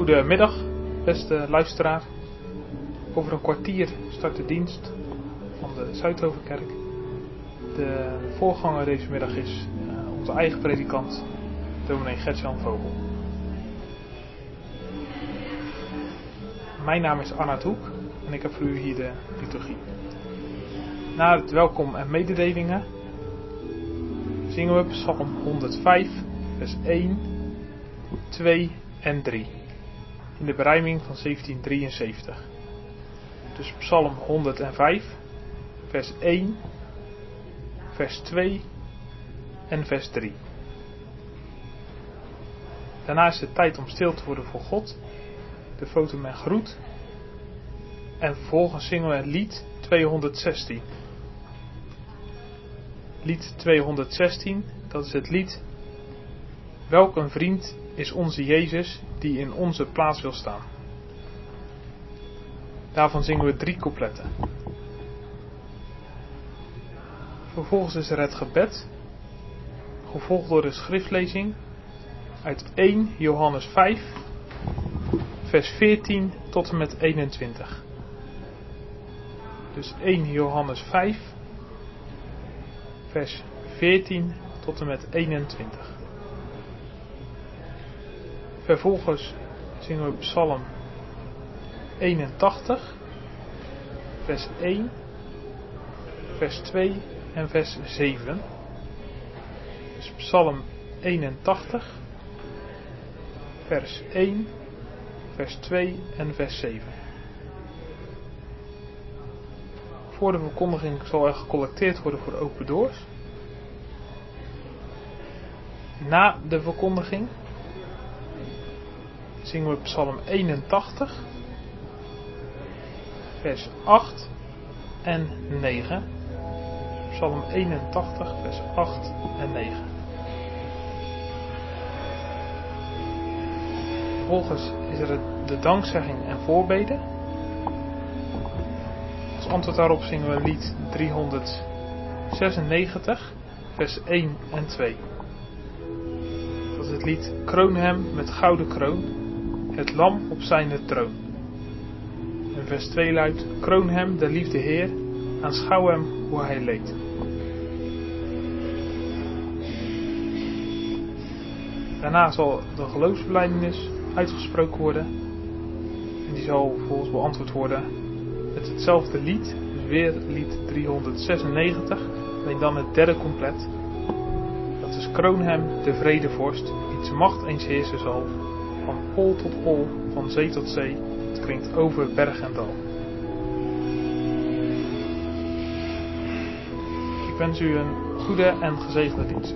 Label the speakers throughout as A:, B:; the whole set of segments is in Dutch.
A: Goedemiddag, beste luisteraar. Over een kwartier start de dienst van de Zuidhovenkerk. De voorganger deze middag is onze eigen predikant, dominee Gert-Jan Vogel. Mijn naam is Arnoud Hoek en ik heb voor u hier de liturgie. Na het welkom en mededelingen zingen we Psalm 105, vers 1, 2 en 3 in de berijming van 1773. Dus Psalm 105, vers 1, vers 2 en vers 3. Daarna is het tijd om stil te worden voor God, de foto en groet. En vervolgens zingen we het lied 216. Lied 216, dat is het lied Welk een vriend is onze Jezus die in onze plaats wil staan. Daarvan zingen we 3 coupletten. Vervolgens is er het gebed, gevolgd door de schriftlezing uit 1 Johannes 5, vers 14 tot en met 21. Dus 1 Johannes 5, vers 14 tot en met 21. Vervolgens zingen we Psalm 81, vers 1, vers 2 en vers 7. Dus Psalm 81, vers 1, vers 2 en vers 7. Voor de verkondiging zal er gecollecteerd worden voor Open Doors. Na de verkondiging zingen we Psalm 81, vers 8 en 9. Psalm 81, vers 8 en 9. Vervolgens is er de dankzegging en voorbeden. Als antwoord daarop zingen we lied 396, vers 1 en 2. Dat is het lied Kroon hem met gouden kroon, het lam op zijn troon. En vers 2 luidt: Kroon hem de liefde Heer, aanschouw hem hoe hij leed. Daarna zal de geloofsbelijdenis uitgesproken worden. En die zal vervolgens beantwoord worden met hetzelfde lied. Dus weer lied 396. Alleen dan het derde couplet. Dat is: Kroon hem de vredevorst, wiens macht eens heersen zal. Van pool tot pool, van zee tot zee. Het klinkt over berg en dal. Ik wens u een goede en gezegende dienst.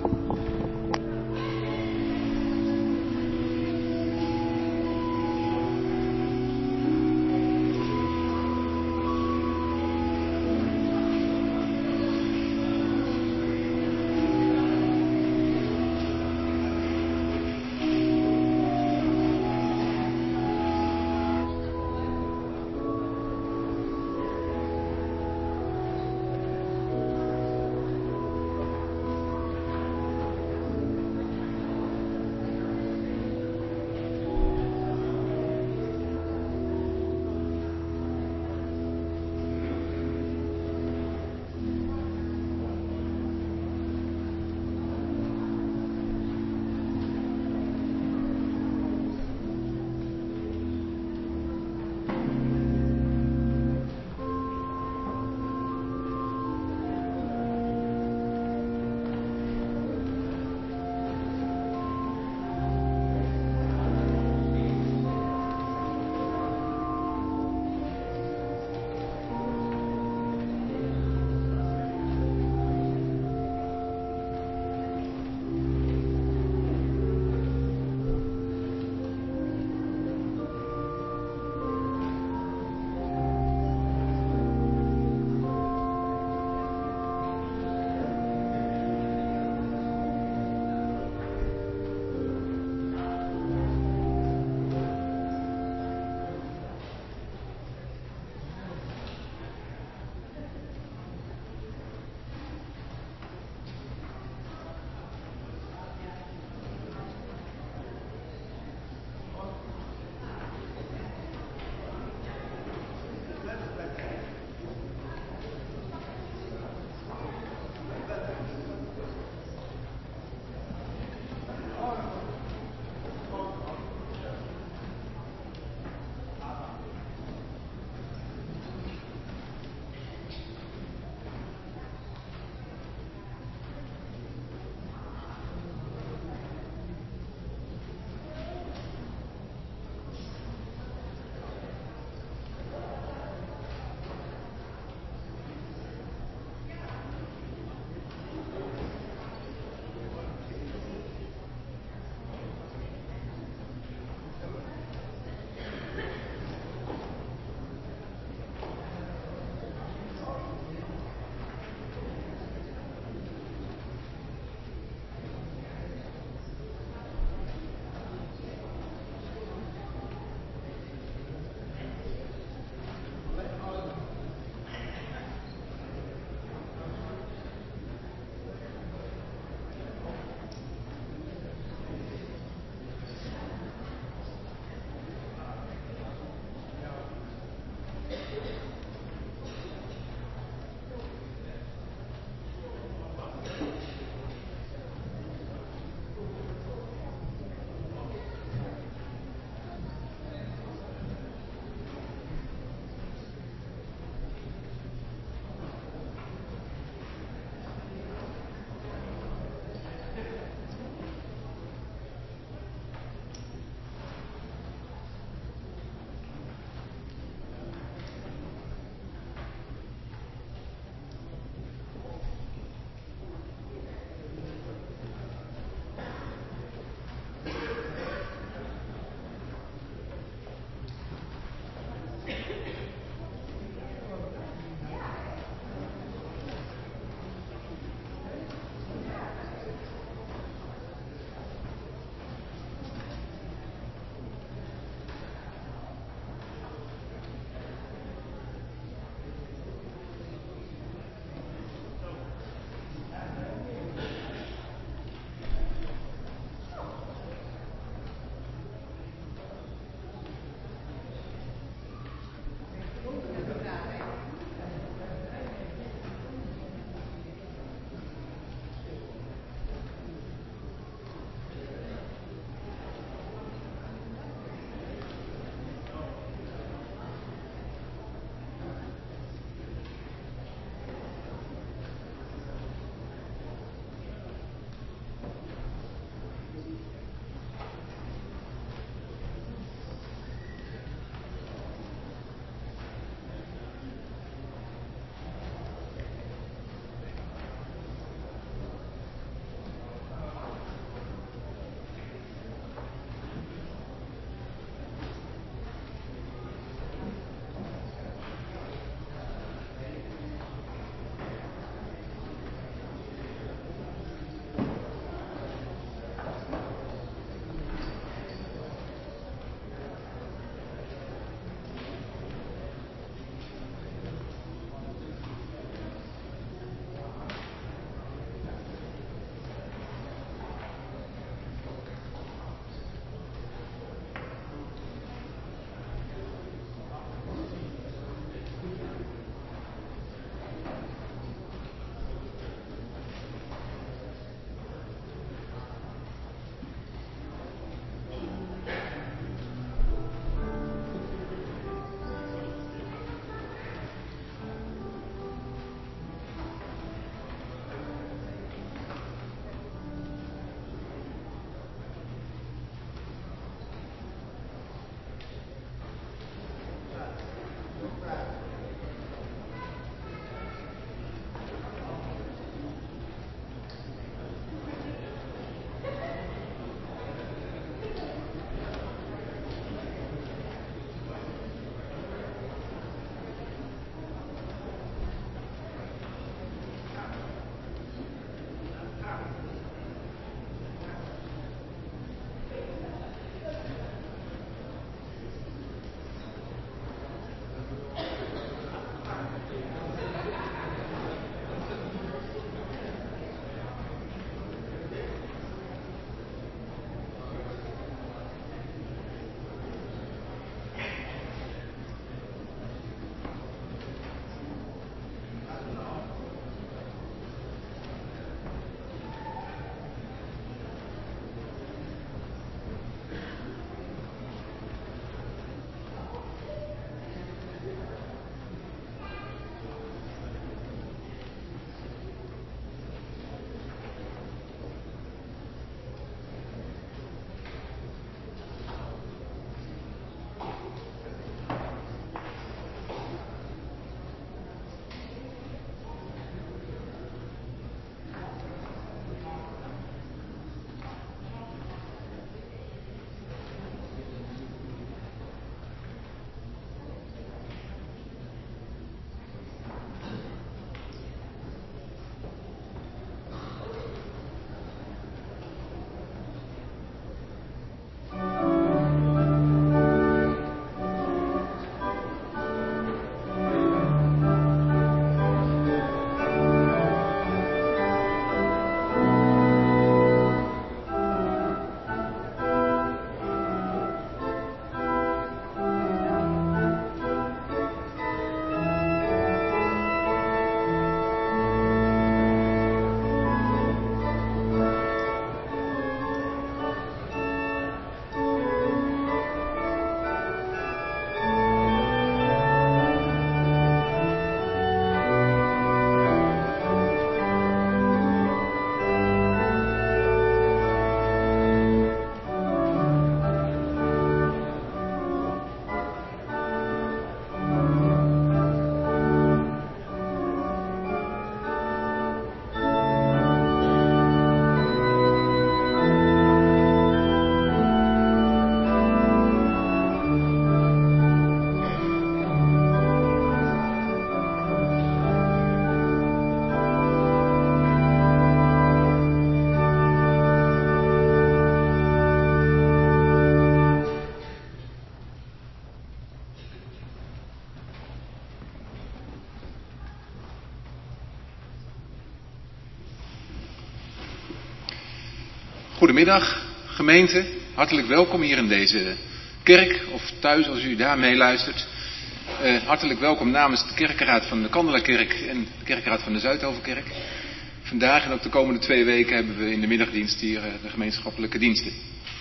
B: Goedemiddag gemeente, hartelijk welkom hier in deze kerk of thuis als u daar meeluistert. Hartelijk welkom namens de kerkenraad van de Kandelakerk en de kerkenraad van de Zuidhovenkerk. Vandaag en ook de komende 2 weken hebben we in de middagdienst hier de gemeenschappelijke diensten.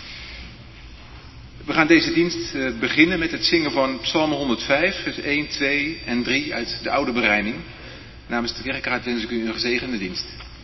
B: We gaan deze dienst beginnen met het zingen van Psalm 105, vers 1, 2 en 3 uit de oude berijming. Namens de kerkenraad wens ik u een gezegende dienst.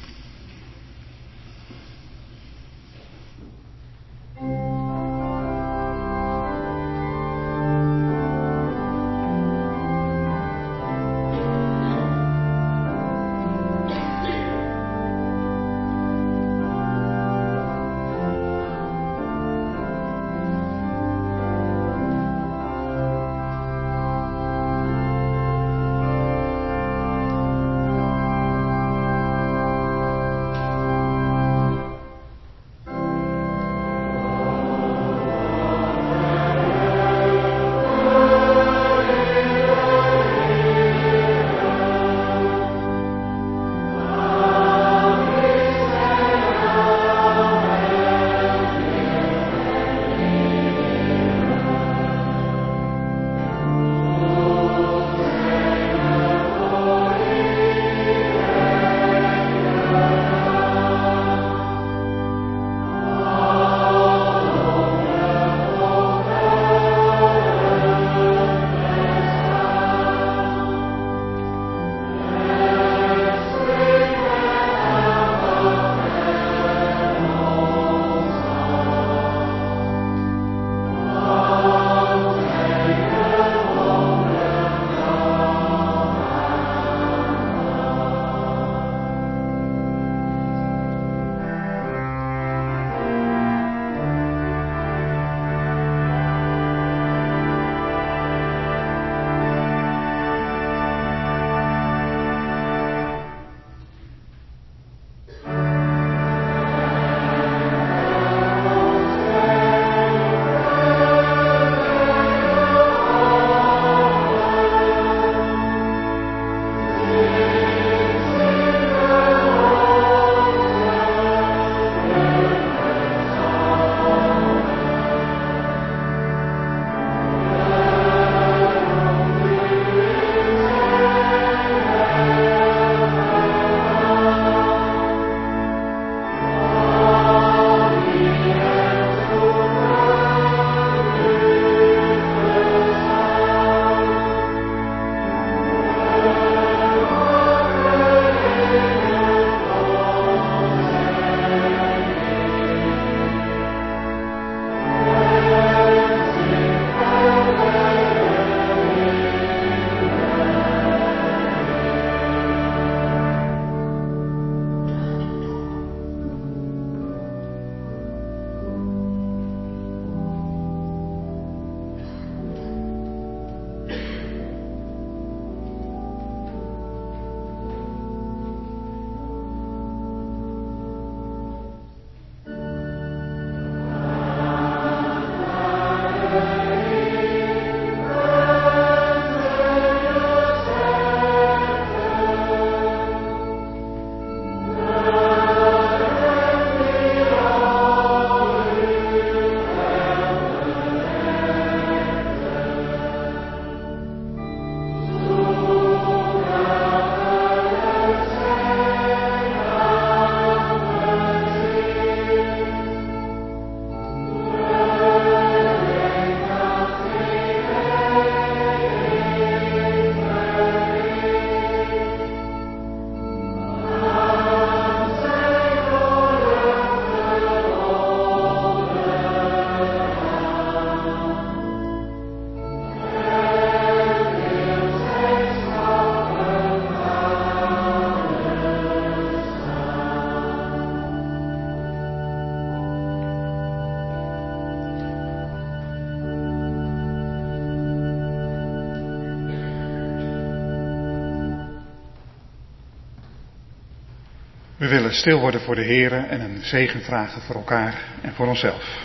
C: We willen stil worden voor de Here en een zegen vragen voor elkaar en voor onszelf.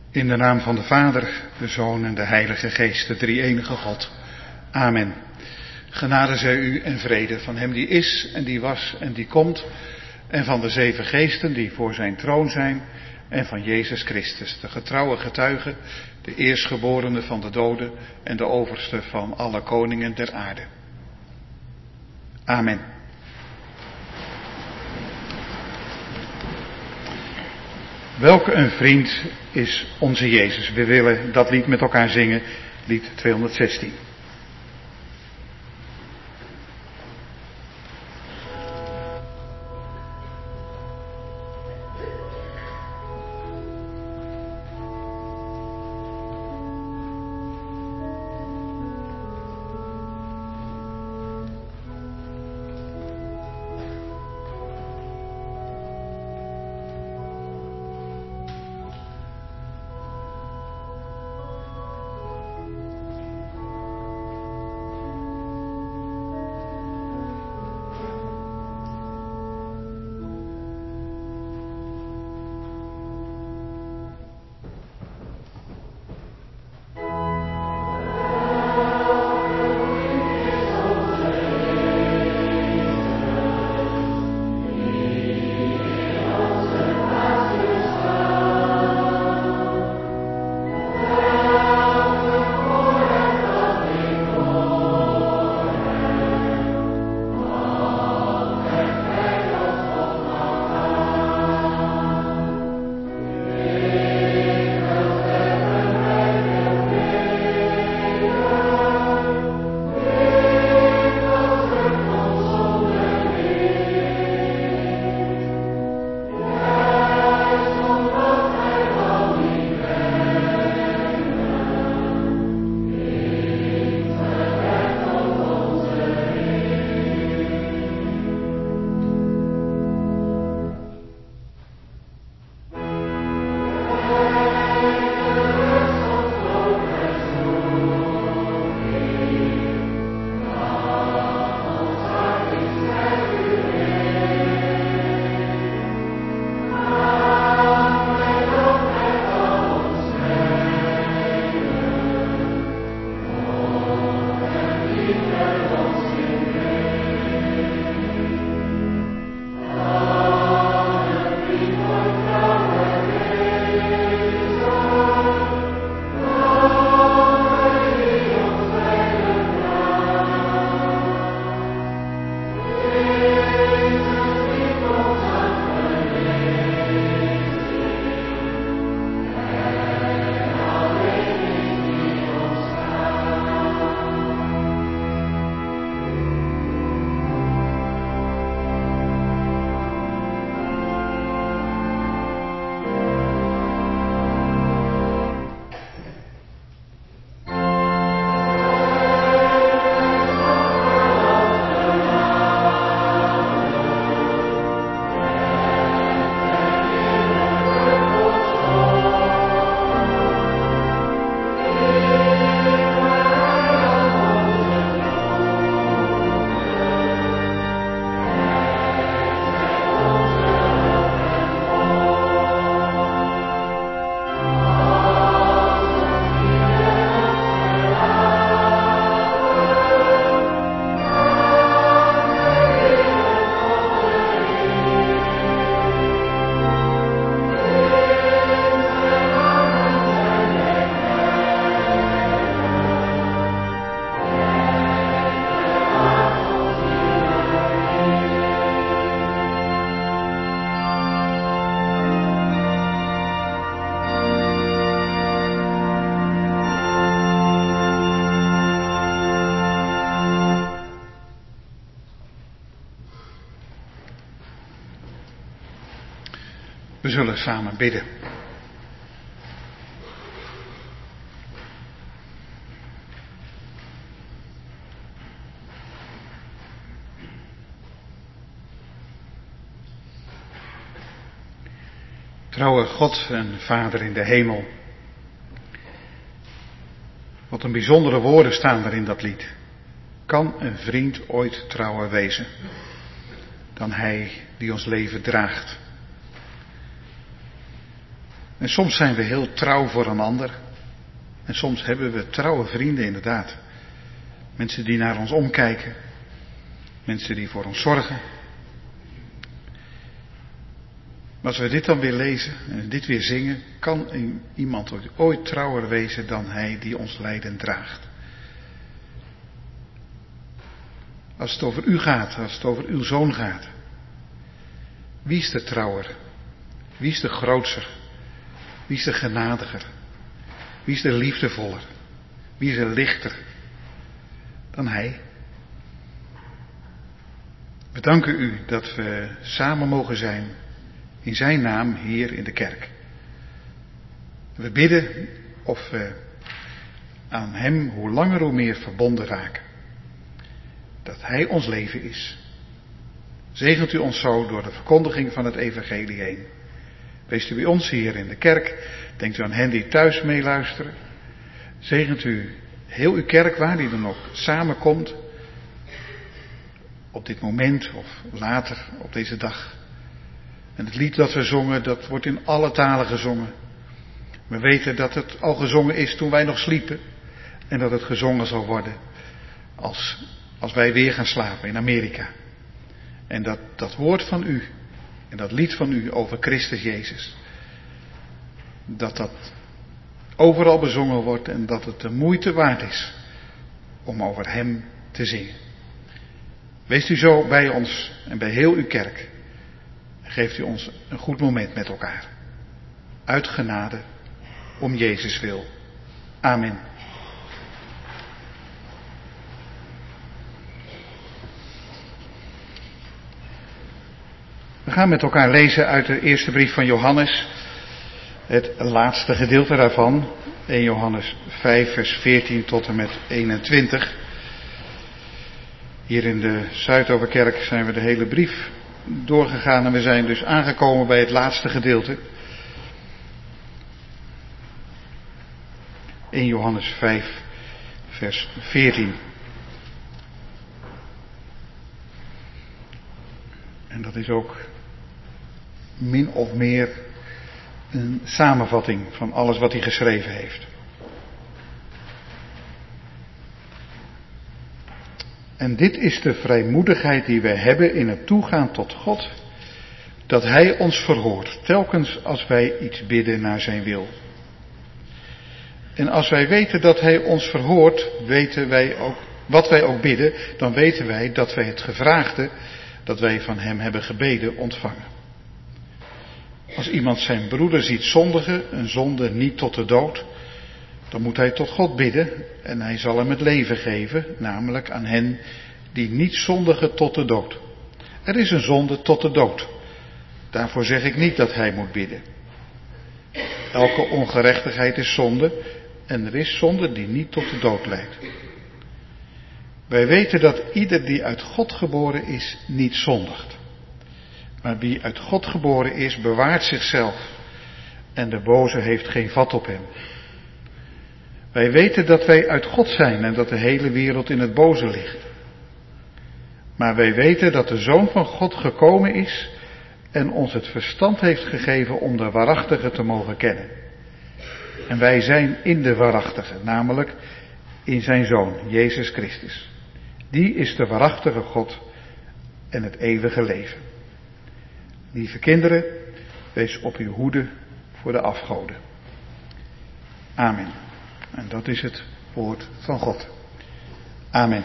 C: In de naam van de Vader, de Zoon en de Heilige Geest, de drie-enige God. Amen. Genade zij u en vrede van hem die is en die was en die komt, en van de 7 geesten die voor zijn troon zijn, en van Jezus Christus, de getrouwe getuige, de eerstgeborene van de doden en de overste van alle koningen der aarde. Amen. Welke een vriend is onze Jezus. We willen dat lied met elkaar zingen, lied 216. We zullen samen bidden. Trouwe God en Vader in de hemel. Wat een bijzondere woorden staan er in dat lied. Kan een vriend ooit trouwer wezen dan hij die ons leven draagt? En soms zijn we heel trouw voor een ander. En soms hebben we trouwe vrienden inderdaad. Mensen die naar ons omkijken. Mensen die voor ons zorgen. Maar als we dit dan weer lezen en dit weer zingen, kan iemand ooit trouwer wezen dan hij die ons lijden draagt. Als het over u gaat, als het over uw zoon gaat. Wie is de trouwer? Wie is de grootser? Wie is de genadiger? Wie is de liefdevoller? Wie is er lichter dan hij? We danken u dat we samen mogen zijn in zijn naam hier in de kerk. We bidden of we aan hem hoe langer hoe meer verbonden raken. Dat hij ons leven is. Zegent u ons zo door de verkondiging van het evangelie heen. Wees u bij ons hier in de kerk. Denkt u aan hen die thuis meeluisteren. Zegent u heel uw kerk waar die dan ook samenkomt. Op dit moment of later op deze dag. En het lied dat we zongen, dat wordt in alle talen gezongen. We weten dat het al gezongen is toen wij nog sliepen. En dat het gezongen zal worden als wij weer gaan slapen in Amerika. En dat woord van u en dat lied van u over Christus Jezus. Dat overal bezongen wordt en dat het de moeite waard is om over hem te zingen. Wees u zo bij ons en bij heel uw kerk. En geeft u ons een goed moment met elkaar. Uit genade, om Jezus wil. Amen. We gaan met elkaar lezen uit de eerste brief van Johannes. Het laatste gedeelte daarvan. 1 Johannes 5 vers 14 tot en met 21. Hier in de Zuidoverkerk zijn we de hele brief doorgegaan en we zijn dus aangekomen bij het laatste gedeelte. 1 Johannes 5 vers 14. En dat is ook min of meer een samenvatting van alles wat hij geschreven heeft. En dit is de vrijmoedigheid die wij hebben in het toegaan tot God, dat hij ons verhoort, telkens als wij iets bidden naar zijn wil. En als wij weten dat hij ons verhoort, weten wij ook, wat wij ook bidden, dan weten wij dat wij het gevraagde, dat wij van hem hebben gebeden, ontvangen. Als iemand zijn broeder ziet zondigen, een zonde niet tot de dood, dan moet hij tot God bidden en hij zal hem het leven geven, namelijk aan hen die niet zondigen tot de dood. Er is een zonde tot de dood. Daarvoor zeg ik niet dat hij moet bidden. Elke ongerechtigheid is zonde en er is zonde die niet tot de dood leidt. Wij weten dat ieder die uit God geboren is, niet zondigt. Maar wie uit God geboren is, bewaart zichzelf en de boze heeft geen vat op hem. Wij weten dat wij uit God zijn en dat de hele wereld in het boze ligt. Maar wij weten dat de Zoon van God gekomen is en ons het verstand heeft gegeven om de waarachtige te mogen kennen. En wij zijn in de waarachtige, namelijk in zijn Zoon, Jezus Christus. Die is de waarachtige God en het eeuwige leven. Lieve kinderen, wees op uw hoede voor de afgoden. Amen. En dat is het woord van God. Amen.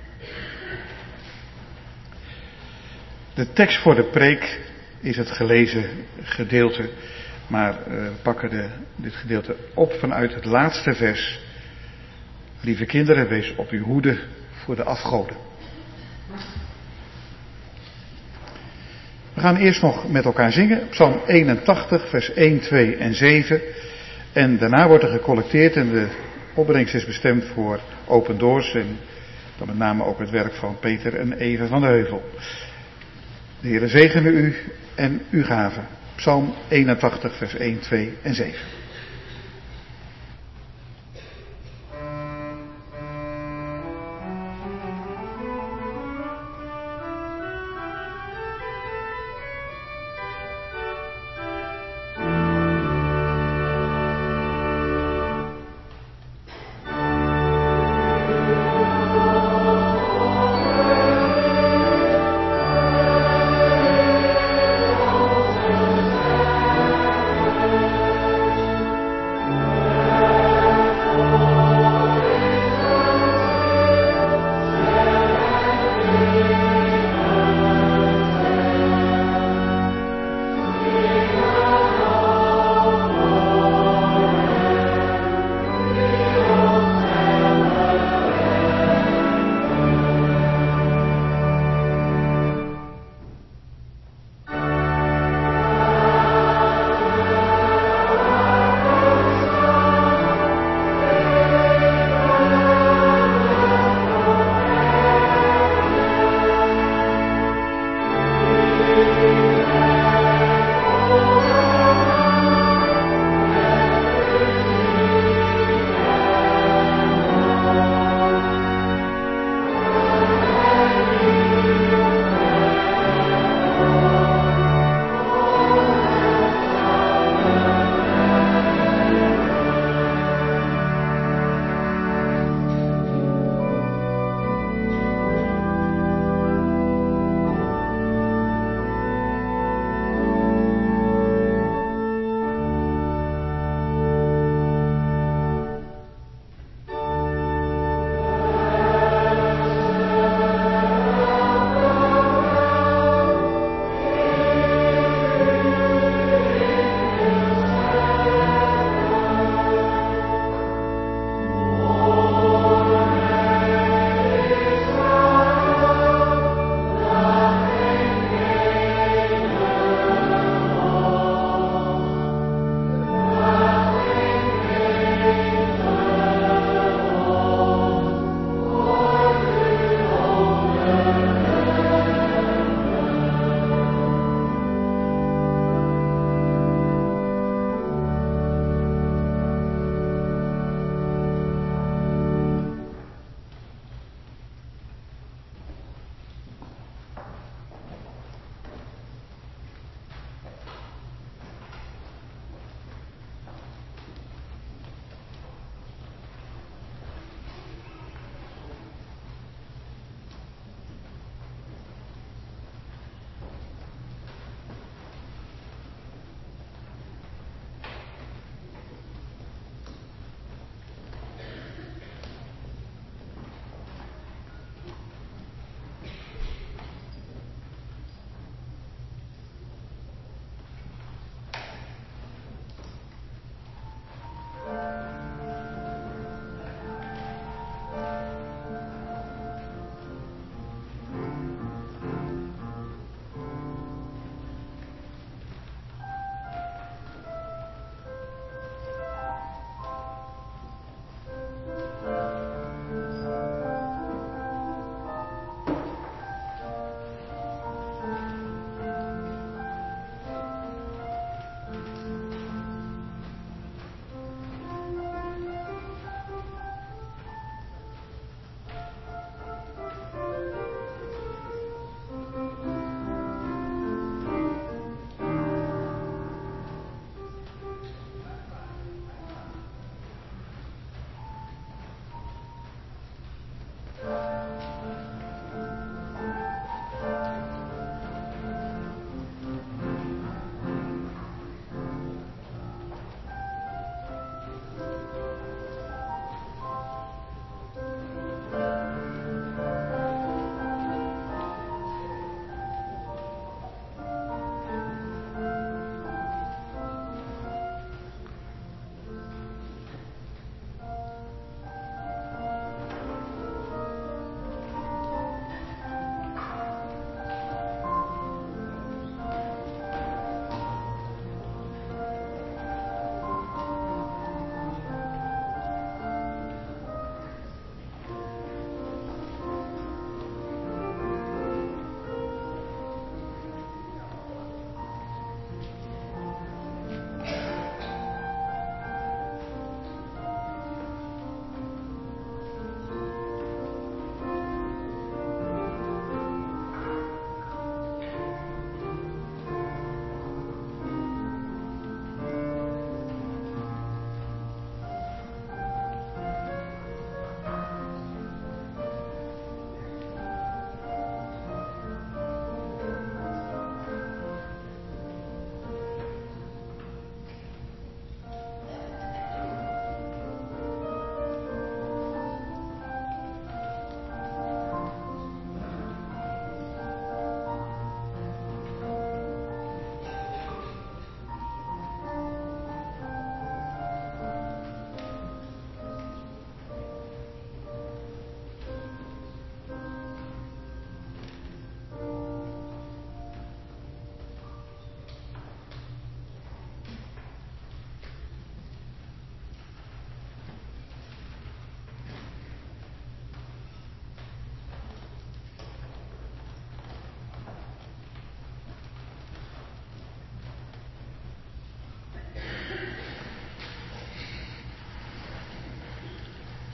C: De tekst voor de preek is het gelezen gedeelte, maar we pakken dit gedeelte op vanuit het laatste vers. Lieve kinderen, wees op uw hoede voor de afgoden. We gaan eerst nog met elkaar zingen, Psalm 81, vers 1, 2 en 7. En daarna wordt er gecollecteerd en de opbrengst is bestemd voor Open Doors en dan met name ook het werk van Peter en Eva van de Heuvel. De Heere zegene u en uw gave. Psalm 81, vers 1, 2 en 7.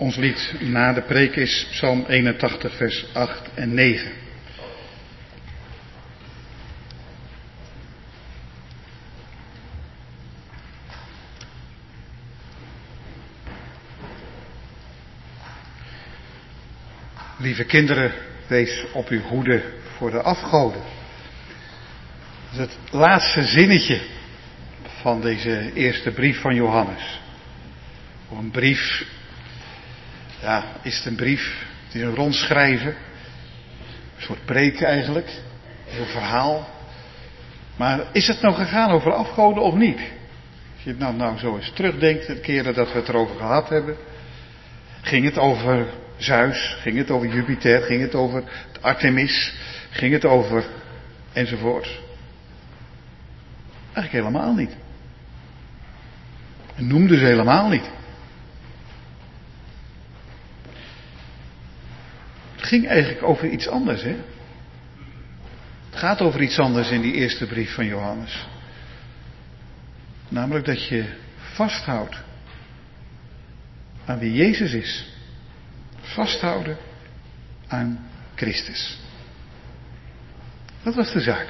C: Ons lied na de preek is Psalm 81, vers 8 en 9. Lieve kinderen, wees op uw hoede voor de afgoden. Dat is het laatste zinnetje van deze eerste brief van Johannes. Een brief, ja, is het een brief? Het is een rondschrijven. Een soort preek eigenlijk. Een verhaal. Maar is het nou gegaan over afgoden of niet? Als je het nou zo eens terugdenkt, de keren dat we het erover gehad hebben. Ging het over Zeus? Ging het over Jupiter? Ging het over Artemis? Ging het over enzovoort? Eigenlijk helemaal niet. En noemde ze helemaal niet. Het ging eigenlijk over iets anders, hè? Het gaat over iets anders in die eerste brief van Johannes. Namelijk dat je vasthoudt aan wie Jezus is. Vasthouden aan Christus. Dat was de zaak.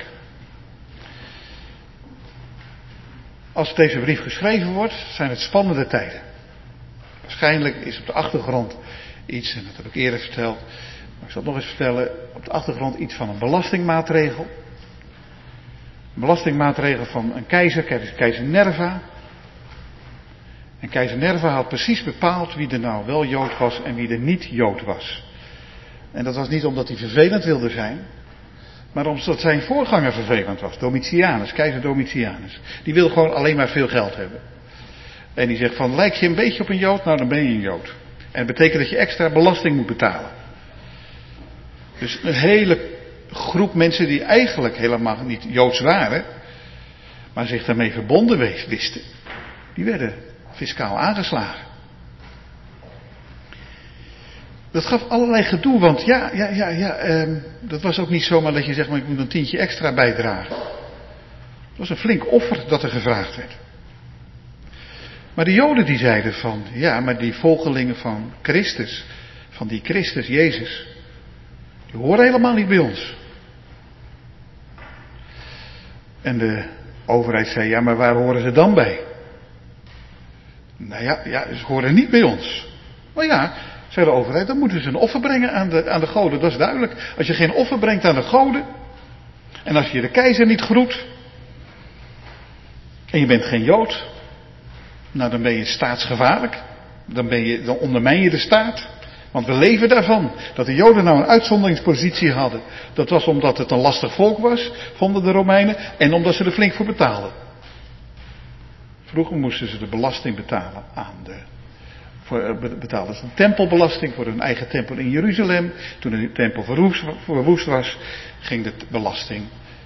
C: Als deze brief geschreven wordt, zijn het spannende tijden. Waarschijnlijk is op de achtergrond iets, en dat heb ik eerder verteld, maar ik zal het nog eens vertellen, op de achtergrond iets van een belastingmaatregel. Een belastingmaatregel van een keizer, keizer Nerva. En keizer Nerva had precies bepaald wie er nou wel Jood was en wie er niet Jood was. En dat was niet omdat hij vervelend wilde zijn, maar omdat zijn voorganger vervelend was. Domitianus, keizer Domitianus. Die wil gewoon alleen maar veel geld hebben. En die zegt van, lijk je een beetje op een Jood? Nou, dan ben je een Jood. En dat betekent dat je extra belasting moet betalen. Dus een hele groep mensen die eigenlijk helemaal niet Joods waren, maar zich daarmee verbonden wisten, die werden fiscaal aangeslagen. Dat gaf allerlei gedoe, want dat was ook niet zomaar dat je zegt, maar ik moet een tientje extra bijdragen. Het was een flink offer dat er gevraagd werd. Maar de Joden die zeiden van, ja, maar die volgelingen van Christus, van die Christus, Jezus, die horen helemaal niet bij ons. En de overheid zei, ja, maar waar horen ze dan bij? Nou ja, ze horen niet bij ons. Maar ja, zei de overheid, dan moeten ze een offer brengen aan de goden, dat is duidelijk. Als je geen offer brengt aan de goden, en als je de keizer niet groet, en je bent geen Jood, nou dan ben je staatsgevaarlijk. Dan ondermijn je de staat. Want we leven daarvan. Dat de Joden nou een uitzonderingspositie hadden. Dat was omdat het een lastig volk was, vonden de Romeinen. En omdat ze er flink voor betaalden. Vroeger moesten ze de belasting betalen betaalden ze een tempelbelasting voor hun eigen tempel in Jeruzalem. Toen de tempel verwoest was, ging de belasting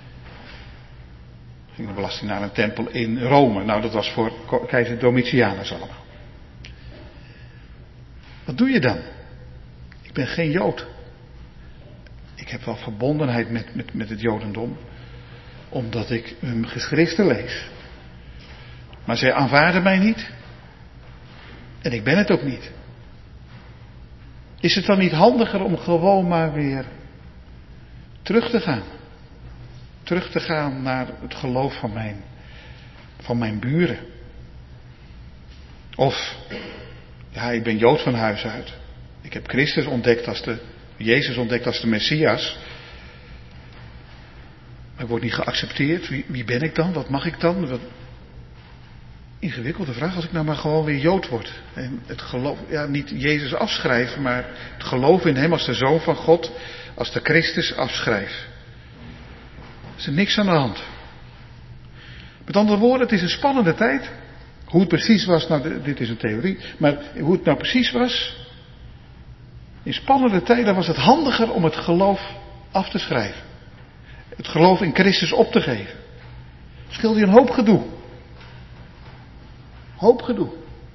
C: naar een tempel in Rome. Nou, dat was voor keizer Domitianus allemaal. Wat doe je dan? Ik ben geen Jood. Ik heb wel verbondenheid met het Jodendom, omdat ik hun geschriften lees. Maar zij aanvaarden mij niet. En ik ben het ook niet. Is het dan niet handiger om gewoon maar weer terug te gaan? Terug te gaan naar het geloof van mijn buren. Of, ja, ik ben Jood van huis uit. Ik heb Jezus ontdekt als de Messias. Maar ik word niet geaccepteerd. Wie ben ik dan? Wat mag ik dan? Ingewikkelde vraag. Als ik nou maar gewoon weer Jood word. En het geloof, ja, niet Jezus afschrijven, maar het geloof in hem als de Zoon van God, als de Christus afschrijf. Er is niks aan de hand. Met andere woorden, het is een spannende tijd. Hoe het precies was, nou dit is een theorie, maar hoe het nou precies was. In spannende tijden was het handiger om het geloof af te schrijven. Het geloof in Christus op te geven. Het scheelde je een hoop gedoe. Hoop gedoe.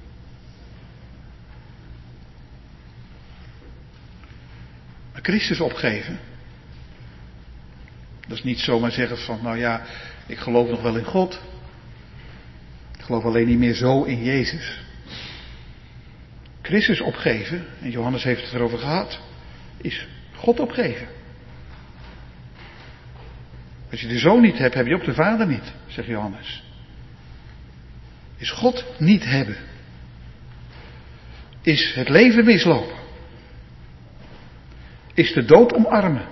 C: Maar Christus opgeven, dat is niet zomaar zeggen van, nou ja, ik geloof nog wel in God. Ik geloof alleen niet meer zo in Jezus. Christus opgeven, en Johannes heeft het erover gehad, is God opgeven. Als je de Zoon niet hebt, heb je ook de Vader niet, zegt Johannes. Is God niet hebben. Is het leven mislopen. Is de dood omarmen.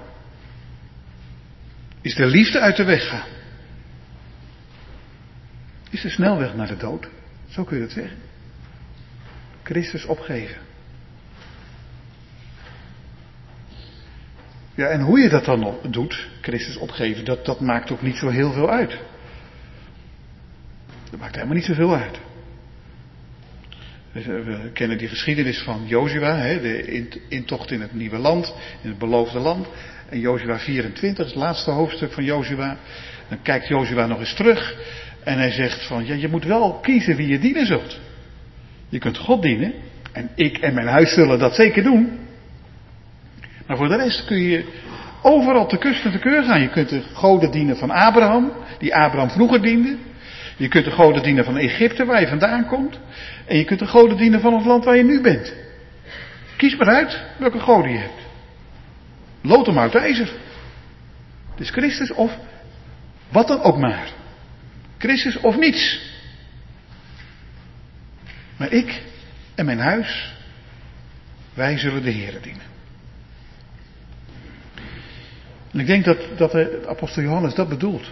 C: Is de liefde uit de weg gaan. Is de snelweg naar de dood. Zo kun je het zeggen. Christus opgeven. Ja, en hoe je dat dan doet, Christus opgeven, dat maakt ook niet zo heel veel uit. Dat maakt helemaal niet zoveel uit. We kennen die geschiedenis van Jozua, de intocht in het nieuwe land, in het beloofde land. En Jozua 24, het laatste hoofdstuk van Jozua. Dan kijkt Jozua nog eens terug en hij zegt van, ja, je moet wel kiezen wie je dienen zult. Je kunt God dienen en ik en mijn huis zullen dat zeker doen. Maar voor de rest kun je overal te kust en te keur gaan. Je kunt de goden dienen van Abraham, die Abraham vroeger diende. Je kunt de goden dienen van Egypte, waar je vandaan komt. En je kunt de goden dienen van het land waar je nu bent. Kies maar uit welke goden je hebt. Lood hem uit ijzer. Het is Christus of wat dan ook maar. Christus of niets. Maar ik en mijn huis, wij zullen de Heere dienen. En ik denk dat de apostel Johannes dat bedoelt.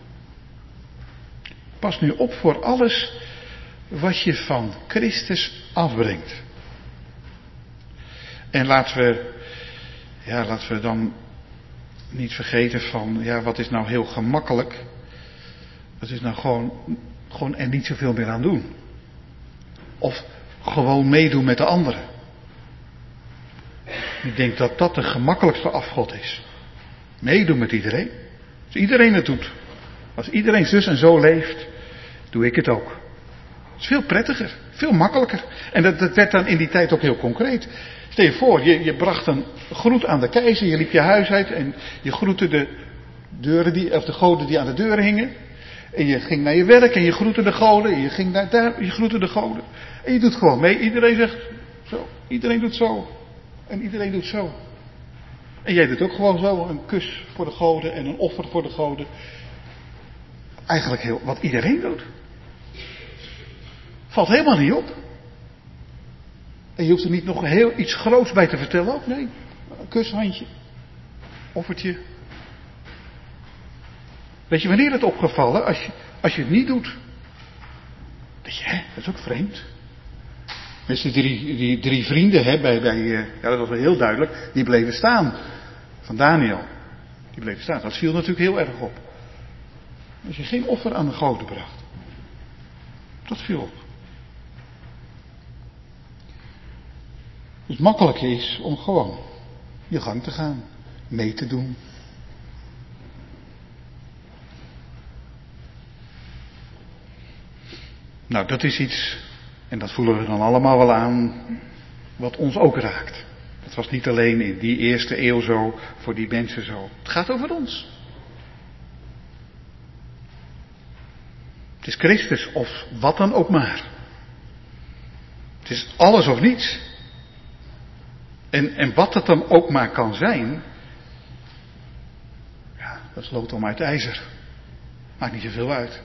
C: Pas nu op voor alles wat je van Christus afbrengt. En laten we dan niet vergeten van, ja, wat is nou heel gemakkelijk? Dat is nou gewoon er niet zoveel meer aan doen. Of gewoon meedoen met de anderen. Ik denk dat dat de gemakkelijkste afgod is. Meedoen met iedereen. Als iedereen het doet. Als iedereen zus en zo leeft, doe ik het ook. Het is veel prettiger, veel makkelijker. En dat werd dan in die tijd ook heel concreet. Stel je voor, je bracht een groet aan de keizer, je liep je huis uit en je groette de goden die aan de deuren hingen. En je ging naar je werk en je groette de goden. En je ging naar daar, je groette de goden. En je doet gewoon mee. Iedereen zegt zo. Iedereen doet zo. En iedereen doet zo. En jij doet ook gewoon zo. Een kus voor de goden en een offer voor de goden. Eigenlijk heel wat iedereen doet. Valt helemaal niet op. En je hoeft er niet nog heel iets groots bij te vertellen ook. Nee. Een kushandje. Offertje. Weet je wanneer het opgevallen? Als je het niet doet. Dat is ook vreemd. Dus die drie vrienden, dat was wel heel duidelijk, die bleven staan. Van Daniel. Die bleven staan. Dat viel natuurlijk heel erg op. Als je geen offer aan de goden bracht. Dat viel op. Dus het makkelijke is om gewoon je gang te gaan. Mee te doen. Nou, dat is iets, en dat voelen we dan allemaal wel aan, wat ons ook raakt. Het was niet alleen in die eerste eeuw zo, voor die mensen zo. Het gaat over ons. Het is Christus of wat dan ook maar. Het is alles of niets. En wat het dan ook maar kan zijn, ja, dat is lood om uit ijzer. Maakt niet zoveel uit.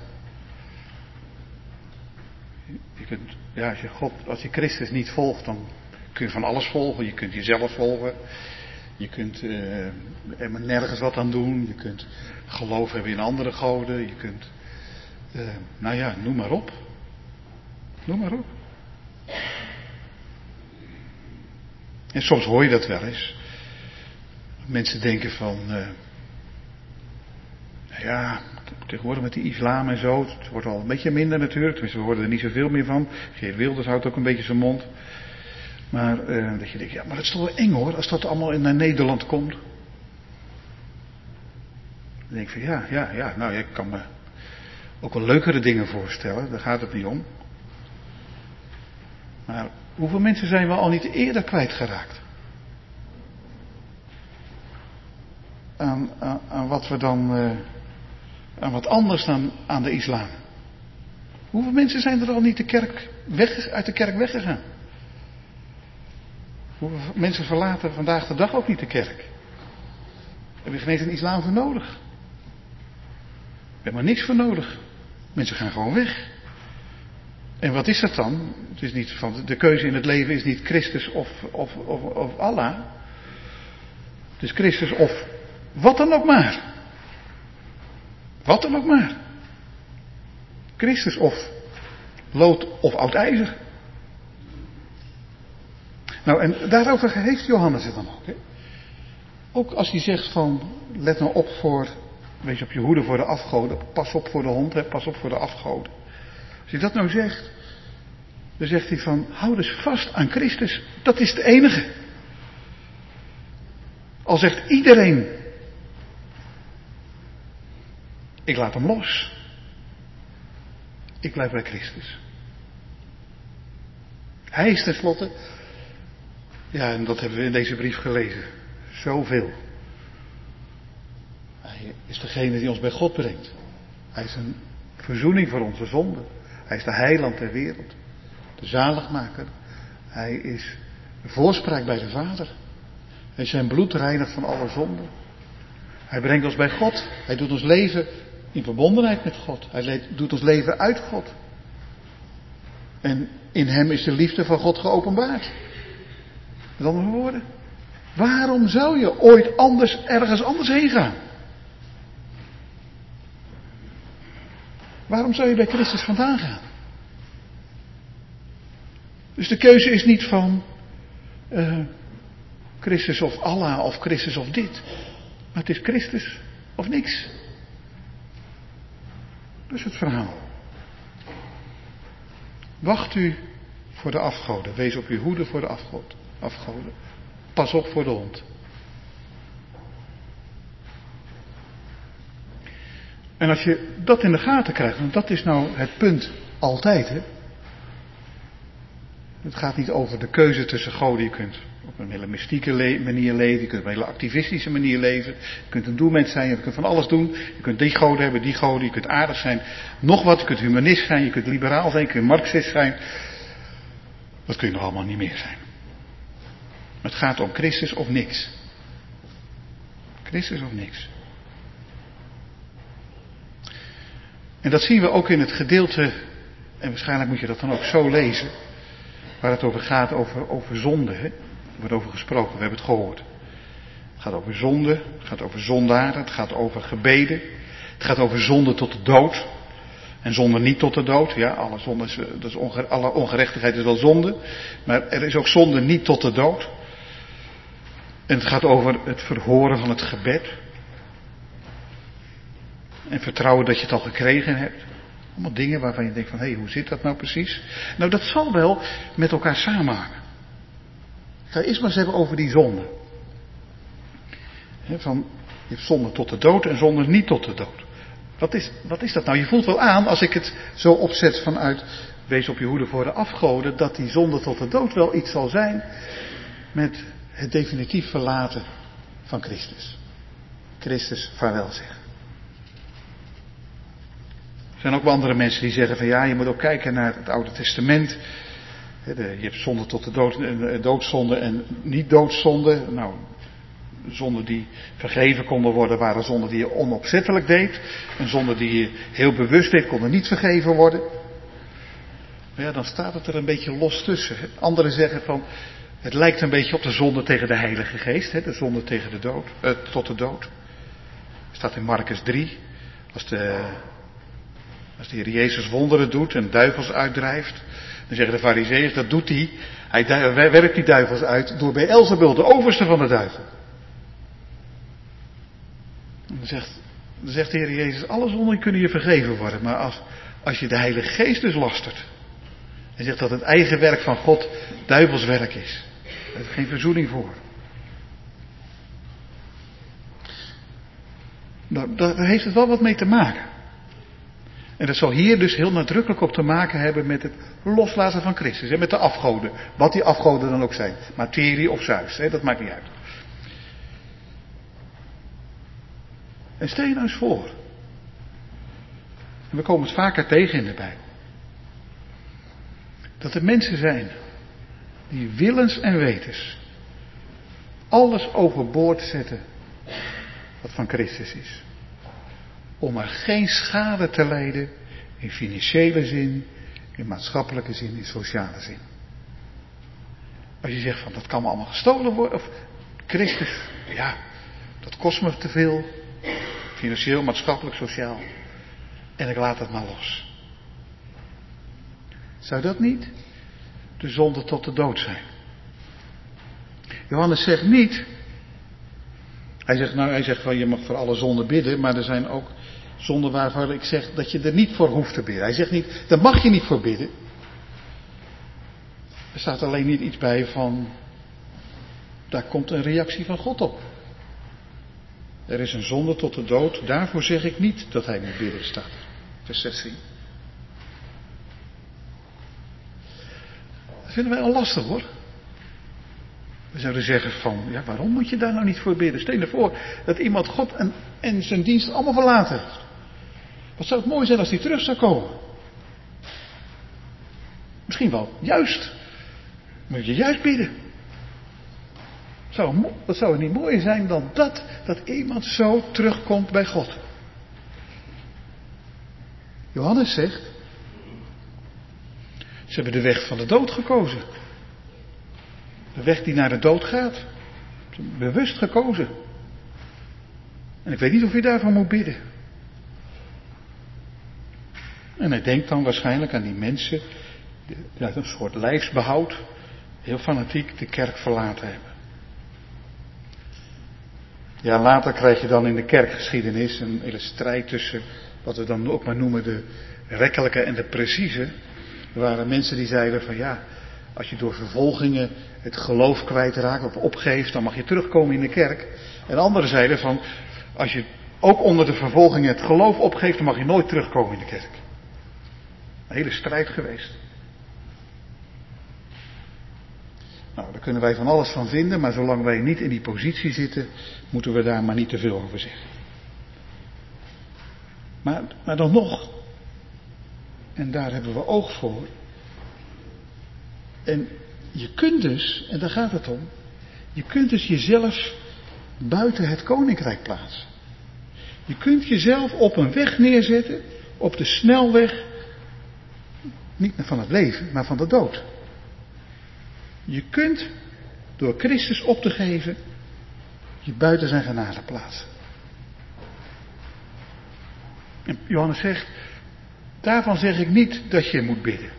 C: Je kunt, ja, als je Christus niet volgt, dan kun je van alles volgen. Je kunt jezelf volgen. Je kunt er nergens wat aan doen. Je kunt geloof hebben in andere goden. Je kunt, noem maar op. Noem maar op. En soms hoor je dat wel eens. Mensen denken van, tegenwoordig met die islam en zo, het wordt al een beetje minder natuurlijk. Tenminste, we horen er niet zoveel meer van. Geert Wilders houdt ook een beetje zijn mond. Maar dat je denkt, ja, maar dat is toch wel eng hoor, als dat allemaal naar Nederland komt. Dan denk ik van ik kan me ook wel leukere dingen voorstellen, daar gaat het niet om. Maar hoeveel mensen zijn we al niet eerder kwijtgeraakt? Aan wat we dan, aan wat anders dan aan de islam. Hoeveel mensen zijn er al niet uit de kerk weggegaan? Hoeveel mensen verlaten vandaag de dag ook niet de kerk? Heb je geen eens een islam voor nodig? Je hebt maar niks voor nodig. Mensen gaan gewoon weg. En wat is dat dan? Het is niet van, de keuze in het leven is niet Christus of Allah. Het is Christus of wat dan ook maar. Wat dan ook maar. Christus of lood of oud ijzer. Nou, en daarover heeft Johannes het dan ook. Hè? Ook als hij zegt van, let nou op voor, wees op je hoede voor de afgoden. Pas op voor de hond, hè? Pas op voor de afgoden. Als hij dat nou zegt, dan zegt hij van, hou dus vast aan Christus. Dat is de enige. Al zegt iedereen, ik laat hem los. Ik blijf bij Christus. Hij is tenslotte, ja, en dat hebben we in deze brief gelezen, zoveel. Hij is degene die ons bij God brengt. Hij is een verzoening voor onze zonden. Hij is de heiland der wereld. De zaligmaker. Hij is de voorspraak bij de Vader. Hij is zijn bloed reinigt van alle zonden. Hij brengt ons bij God. Hij doet ons leven in verbondenheid met God. Hij doet ons leven uit God. En in hem is de liefde van God geopenbaard. Met andere woorden. Waarom zou je ooit ergens anders heen gaan? Waarom zou je bij Christus vandaan gaan? Dus de keuze is niet van Christus of Allah of Christus of dit. Maar het is Christus of niks. Dat is het verhaal. Wacht u voor de afgoden. Wees op uw hoede voor de afgoden. Pas op voor de hond. En als je dat in de gaten krijgt, want dat is nou het punt altijd, hè. Het gaat niet over de keuze tussen goden. Je kunt op een hele mystieke manier leven, je kunt op een hele activistische manier leven. Je kunt een doelmens zijn, je kunt van alles doen. Je kunt die goden hebben, die goden, je kunt aardig zijn. Nog wat, je kunt humanist zijn, je kunt liberaal zijn, je kunt marxist zijn. Dat kun je nog allemaal niet meer zijn. Het gaat om Christus of niks. Christus of niks. En dat zien we ook in het gedeelte, en waarschijnlijk moet je dat dan ook zo lezen, waar het over gaat, over zonde. Hè? Er wordt over gesproken, we hebben het gehoord. Het gaat over zonde, het gaat over zondaren, het gaat over gebeden. Het gaat over zonde tot de dood. En zonde niet tot de dood. Ja, alle zonde alle ongerechtigheid is wel zonde. Maar er is ook zonde niet tot de dood. En het gaat over het verhoren van het gebed. En vertrouwen dat je het al gekregen hebt. Allemaal dingen waarvan je denkt van, hé, hoe zit dat nou precies? Nou, dat zal wel met elkaar samenhangen. Ik ga eerst maar eens hebben over die zonde. Van, je hebt zonde tot de dood en zonde niet tot de dood. Wat is dat nou? Je voelt wel aan, als ik het zo opzet vanuit, wees op je hoede voor de afgoden, dat die zonde tot de dood wel iets zal zijn met het definitief verlaten van Christus. Christus vaarwel zeggen. Er zijn ook wel andere mensen die zeggen van ja, je moet ook kijken naar het Oude Testament. Je hebt zonde tot de dood, doodzonde en niet doodzonde. Nou, zonden die vergeven konden worden waren zonden die je onopzettelijk deed. En zonden die je heel bewust deed konden niet vergeven worden. Maar ja, dan staat het er een beetje los tussen. Anderen zeggen van, het lijkt een beetje op de zonde tegen de Heilige Geest. De zonde tegen de dood, tot de dood. Staat in Marcus 3. Als de Heer Jezus wonderen doet en duivels uitdrijft, dan zeggen de Farizeeërs, dat doet hij. Hij werkt die duivels uit door Beelzebul, de overste van de duivel. En dan zegt de Heer Jezus, alle zonden kunnen je vergeven worden, maar als je de Heilige Geest dus lastert, en zegt dat het eigen werk van God duivelswerk is, daar is geen verzoening voor. Nou, daar heeft het wel wat mee te maken. En dat zal hier dus heel nadrukkelijk op te maken hebben met het loslaten van Christus. En met de afgoden. Wat die afgoden dan ook zijn. Materie of Zeus. Dat maakt niet uit. En stel je nou eens voor. En we komen het vaker tegen in de Bijbel. Dat er mensen zijn die willens en wetens alles overboord zetten wat van Christus is. Om er geen schade te lijden in financiële zin, in maatschappelijke zin, in sociale zin. Als je zegt van dat kan me allemaal gestolen worden, of Christus, ja, dat kost me te veel, financieel, maatschappelijk, sociaal, en ik laat het maar los. Zou dat niet de zonde tot de dood zijn? Johannes zegt niet, hij zegt van je mag voor alle zonden bidden, maar er zijn ook zonden waarvan ik zeg dat je er niet voor hoeft te bidden. Hij zegt niet, daar mag je niet voor bidden. Er staat alleen niet iets bij van, daar komt een reactie van God op. Er is een zonde tot de dood, daarvoor zeg ik niet dat hij moet bidden, staat er. Vers 16. Dat vinden wij al lastig hoor. We zouden zeggen van, ja, waarom moet je daar nou niet voor bidden? Stel je voor dat iemand God en zijn dienst allemaal verlaten heeft. Wat zou het mooi zijn als hij terug zou komen? Misschien wel juist. Moet je juist bidden. Wat zou het niet mooier zijn dan dat iemand zo terugkomt bij God? Johannes zegt, ze hebben de weg van de dood gekozen. De weg die naar de dood gaat. Bewust gekozen. En ik weet niet of je daarvan moet bidden. En hij denkt dan waarschijnlijk aan die mensen die uit een soort lijfsbehoud heel fanatiek de kerk verlaten hebben. Ja, later krijg je dan in de kerkgeschiedenis een hele strijd tussen wat we dan ook maar noemen de rekkelijke en de precieze. Er waren mensen die zeiden van ja, als je door vervolgingen het geloof kwijtraakt of opgeeft, dan mag je terugkomen in de kerk. En anderen zeiden van, als je ook onder de vervolgingen het geloof opgeeft, dan mag je nooit terugkomen in de kerk. Een hele strijd geweest. Nou, daar kunnen wij van alles van vinden, maar zolang wij niet in die positie zitten, moeten we daar maar niet te veel over zeggen. Maar dan nog, en daar hebben we oog voor. En je kunt dus, en daar gaat het om, je kunt dus jezelf buiten het koninkrijk plaatsen. Je kunt jezelf op een weg neerzetten, op de snelweg, niet van het leven, maar van de dood. Je kunt, door Christus op te geven, je buiten zijn genade plaatsen. En Johannes zegt, daarvan zeg ik niet dat je moet bidden.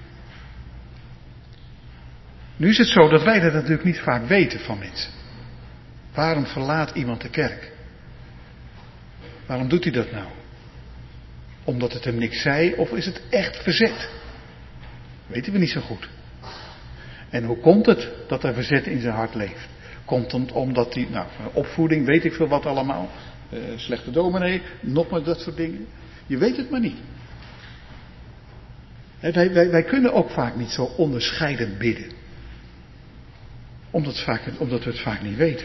C: Nu is het zo dat wij dat natuurlijk niet vaak weten van mensen. Waarom verlaat iemand de kerk? Waarom doet hij dat nou? Omdat het hem niks zei, of is het echt verzet? Weten we niet zo goed. En hoe komt het dat er verzet in zijn hart leeft? Komt het omdat hij, opvoeding, weet ik veel wat allemaal, slechte dominee, nog maar dat soort dingen. Je weet het maar niet. Wij kunnen ook vaak niet zo onderscheidend bidden. Omdat we het vaak niet weten.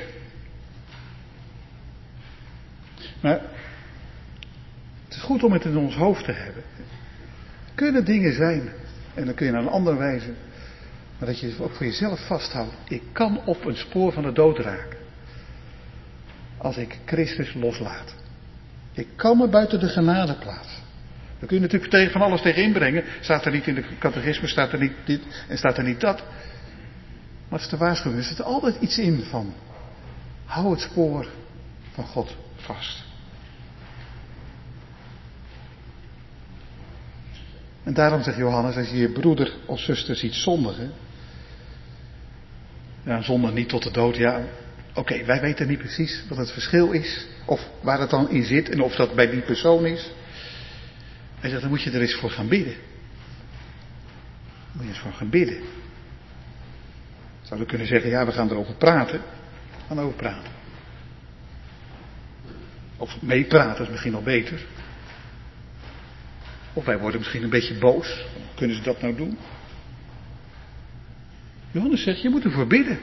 C: Maar het is goed om het in ons hoofd te hebben. Er kunnen dingen zijn, en dan kun je naar een andere wijze, maar dat je het ook voor jezelf vasthoudt. Ik kan op een spoor van de dood raken. Als ik Christus loslaat. Ik kan me buiten de genade plaatsen. Daar kun je natuurlijk van alles tegen inbrengen. Staat er niet in de catechisme, staat er niet dit en staat er niet dat. Maar het is de waarschuwing. Er zit altijd iets in van, hou het spoor van God vast. En daarom zegt Johannes, als je je broeder of zuster ziet zondigen, ja, zondig niet tot de dood, ja, oké, wij weten niet precies wat het verschil is, of waar het dan in zit en of dat bij die persoon is. Hij zegt, dan moet je er eens voor gaan bidden. Moet je eens voor gaan bidden. Zouden we kunnen zeggen, ja, we gaan erover praten. We gaan erover praten. Of meepraten is misschien nog beter. Of wij worden misschien een beetje boos. Kunnen ze dat nou doen? Johannes zegt, je moet ervoor bidden.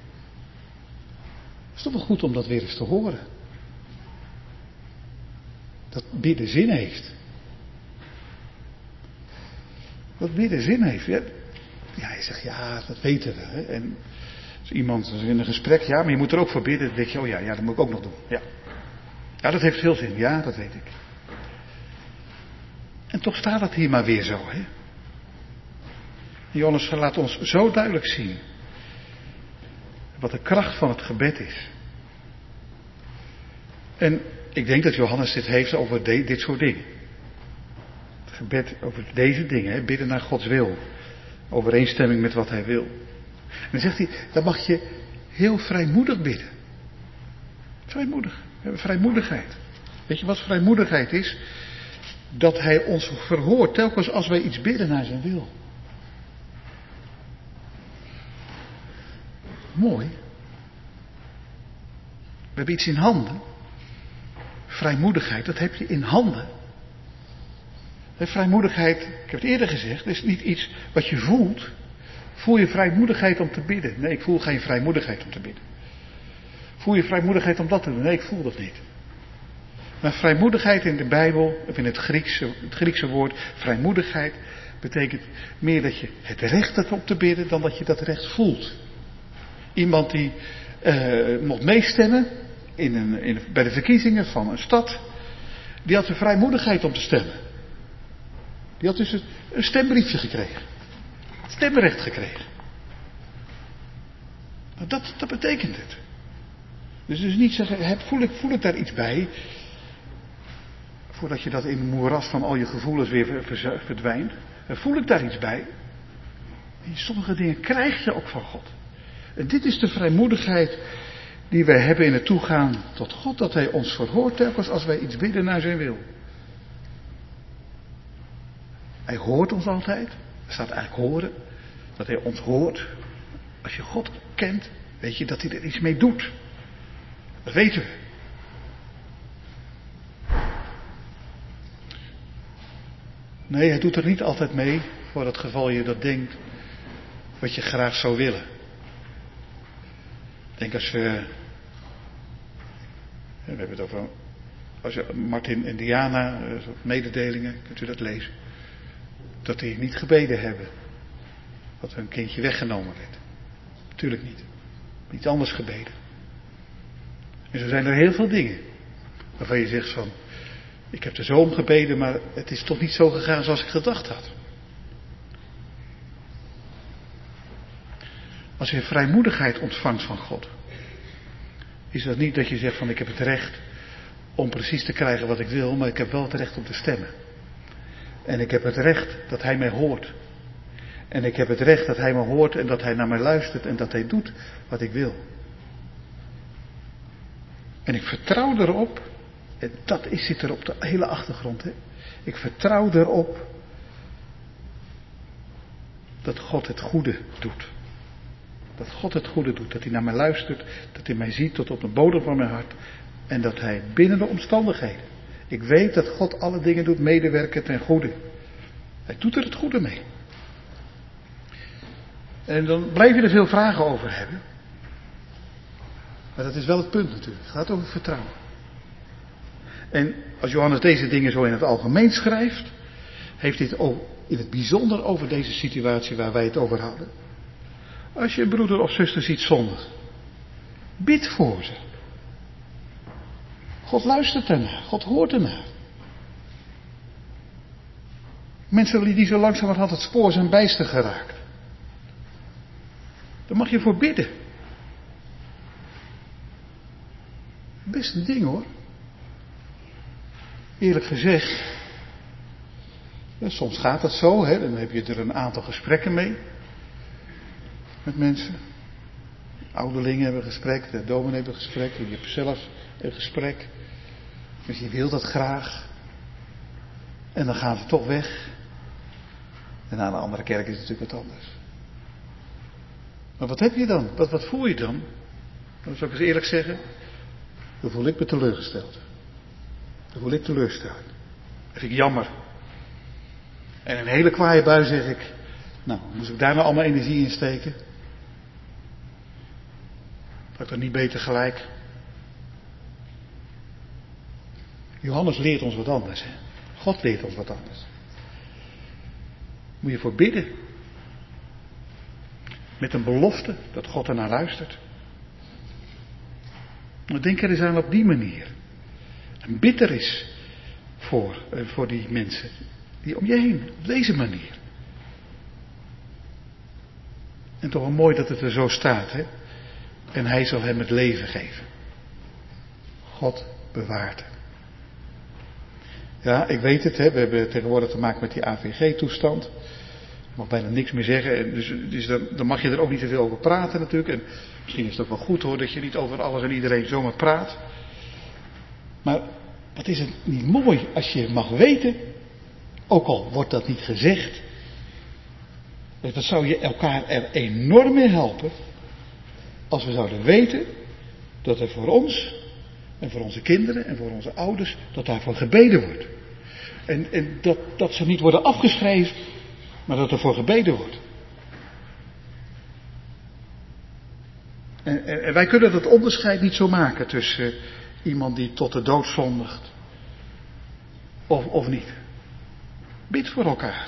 C: Het is toch wel goed om dat weer eens te horen. Dat bidden zin heeft. Dat bidden zin heeft. Ja, hij zegt, ja, dat weten we. Hè? En iemand in een gesprek, ja, maar je moet er ook voor bidden. Dan denk je, oh ja, dat moet ik ook nog doen. Ja. Ja, dat heeft veel zin. Ja, dat weet ik. En toch staat het hier maar weer zo, hè. Johannes laat ons zo duidelijk zien wat de kracht van het gebed is. En ik denk dat Johannes dit heeft over dit soort dingen. Het gebed over deze dingen, hè? Bidden naar Gods wil. Overeenstemming met wat hij wil. En dan zegt hij, dan mag je heel vrijmoedig bidden. Vrijmoedig. We hebben vrijmoedigheid. Weet je wat vrijmoedigheid is? Dat hij ons verhoort telkens als wij iets bidden naar zijn wil. Mooi. We hebben iets in handen. Vrijmoedigheid, dat heb je in handen. Vrijmoedigheid, ik heb het eerder gezegd, is niet iets wat je voelt. Voel je vrijmoedigheid om te bidden? Nee, ik voel geen vrijmoedigheid om te bidden. Voel je vrijmoedigheid om dat te doen? Nee, ik voel dat niet. Maar vrijmoedigheid in de Bijbel, of in het Griekse woord, vrijmoedigheid, betekent meer dat je het recht hebt om te bidden dan dat je dat recht voelt. Iemand die mocht meestemmen bij de verkiezingen van een stad, die had de vrijmoedigheid om te stemmen. Die had dus een stembriefje gekregen. Stemrecht gekregen. Nou, dat betekent het. Dus niet zeggen, voel ik daar iets bij, voordat je dat in het moeras van al je gevoelens weer verdwijnt. Voel ik daar iets bij? Sommige dingen krijg je ook van God. En dit is de vrijmoedigheid die wij hebben in het toegaan tot God, dat hij ons verhoort telkens als wij iets bidden naar zijn wil. Hij hoort ons altijd. Er staat eigenlijk horen. Dat hij ons hoort. Als je God kent, weet je dat hij er iets mee doet. Dat weten we. Nee, hij doet er niet altijd mee, voor het geval je dat denkt, wat je graag zou willen. Denk als we hebben het over, als je Martin en Diana, mededelingen, kunt u dat lezen. Dat die niet gebeden hebben. Dat hun kindje weggenomen werd. Natuurlijk niet. Niet anders gebeden. En zo zijn er heel veel dingen. Waarvan je zegt van, ik heb er zo om gebeden, maar het is toch niet zo gegaan zoals ik gedacht had. Als je vrijmoedigheid ontvangt van God, is dat niet dat je zegt van, ik heb het recht om precies te krijgen wat ik wil, maar ik heb wel het recht om te stemmen. En ik heb het recht dat hij mij hoort. En ik heb het recht dat hij me hoort en dat hij naar mij luistert en dat hij doet wat ik wil. En ik vertrouw erop, en dat zit er op de hele achtergrond. Hè? Ik vertrouw erop dat God het goede doet. Dat God het goede doet, dat hij naar mij luistert, dat hij mij ziet tot op de bodem van mijn hart. En dat hij binnen de omstandigheden. Ik weet dat God alle dingen doet medewerken ten goede. Hij doet er het goede mee. En dan blijf je er veel vragen over hebben. Maar dat is wel het punt natuurlijk. Het gaat over vertrouwen. En als Johannes deze dingen zo in het algemeen schrijft, heeft hij het ook in het bijzonder over deze situatie waar wij het over hadden. Als je een broeder of zuster ziet zondigen, bid voor ze. God luistert ernaar, God hoort ernaar. Mensen die zo langzamerhand het spoor zijn bijster geraakt. Daar mag je voor bidden. Best een ding hoor. Eerlijk gezegd. Ja, soms gaat dat zo, hè? Dan heb je er een aantal gesprekken mee. Met mensen. Ouderlingen hebben een gesprek, de dominee hebben een gesprek, je hebt zelf een gesprek. Dus je wil dat graag. En dan gaan ze toch weg. En aan een andere kerk is het natuurlijk wat anders. Maar wat heb je dan? Wat voel je dan? Dan zou ik eens eerlijk zeggen. Dan voel ik me teleurgesteld. Dan voel ik teleurgesteld. Dat vind ik jammer. En in een hele kwaaie bui zeg ik. Nou, moest ik daar nou allemaal energie in steken? Had ik dat niet beter gelijk? Johannes leert ons wat anders. Hè? God leert ons wat anders. Moet je voor bidden. Met een belofte dat God ernaar luistert. Maar denk er eens aan op die manier. En bid er eens voor die mensen die om je heen, op deze manier. En toch wel mooi dat het er zo staat, hè? En hij zal hem het leven geven. God bewaart hem. Ja, ik weet het, hè? We hebben tegenwoordig te maken met die AVG-toestand. Ik mag bijna niks meer zeggen. En dus dan mag je er ook niet zoveel over praten natuurlijk. En misschien is het ook wel goed hoor, dat je niet over alles en iedereen zomaar praat. Maar wat is het niet mooi als je mag weten, ook al wordt dat niet gezegd. Dat zou je elkaar er enorm mee helpen. Als we zouden weten dat er voor ons en voor onze kinderen en voor onze ouders, dat daarvoor gebeden wordt. En dat ze niet worden afgeschreven, maar dat er voor gebeden wordt. En wij kunnen dat onderscheid niet zo maken tussen iemand die tot de dood zondigt of niet. Bid voor elkaar.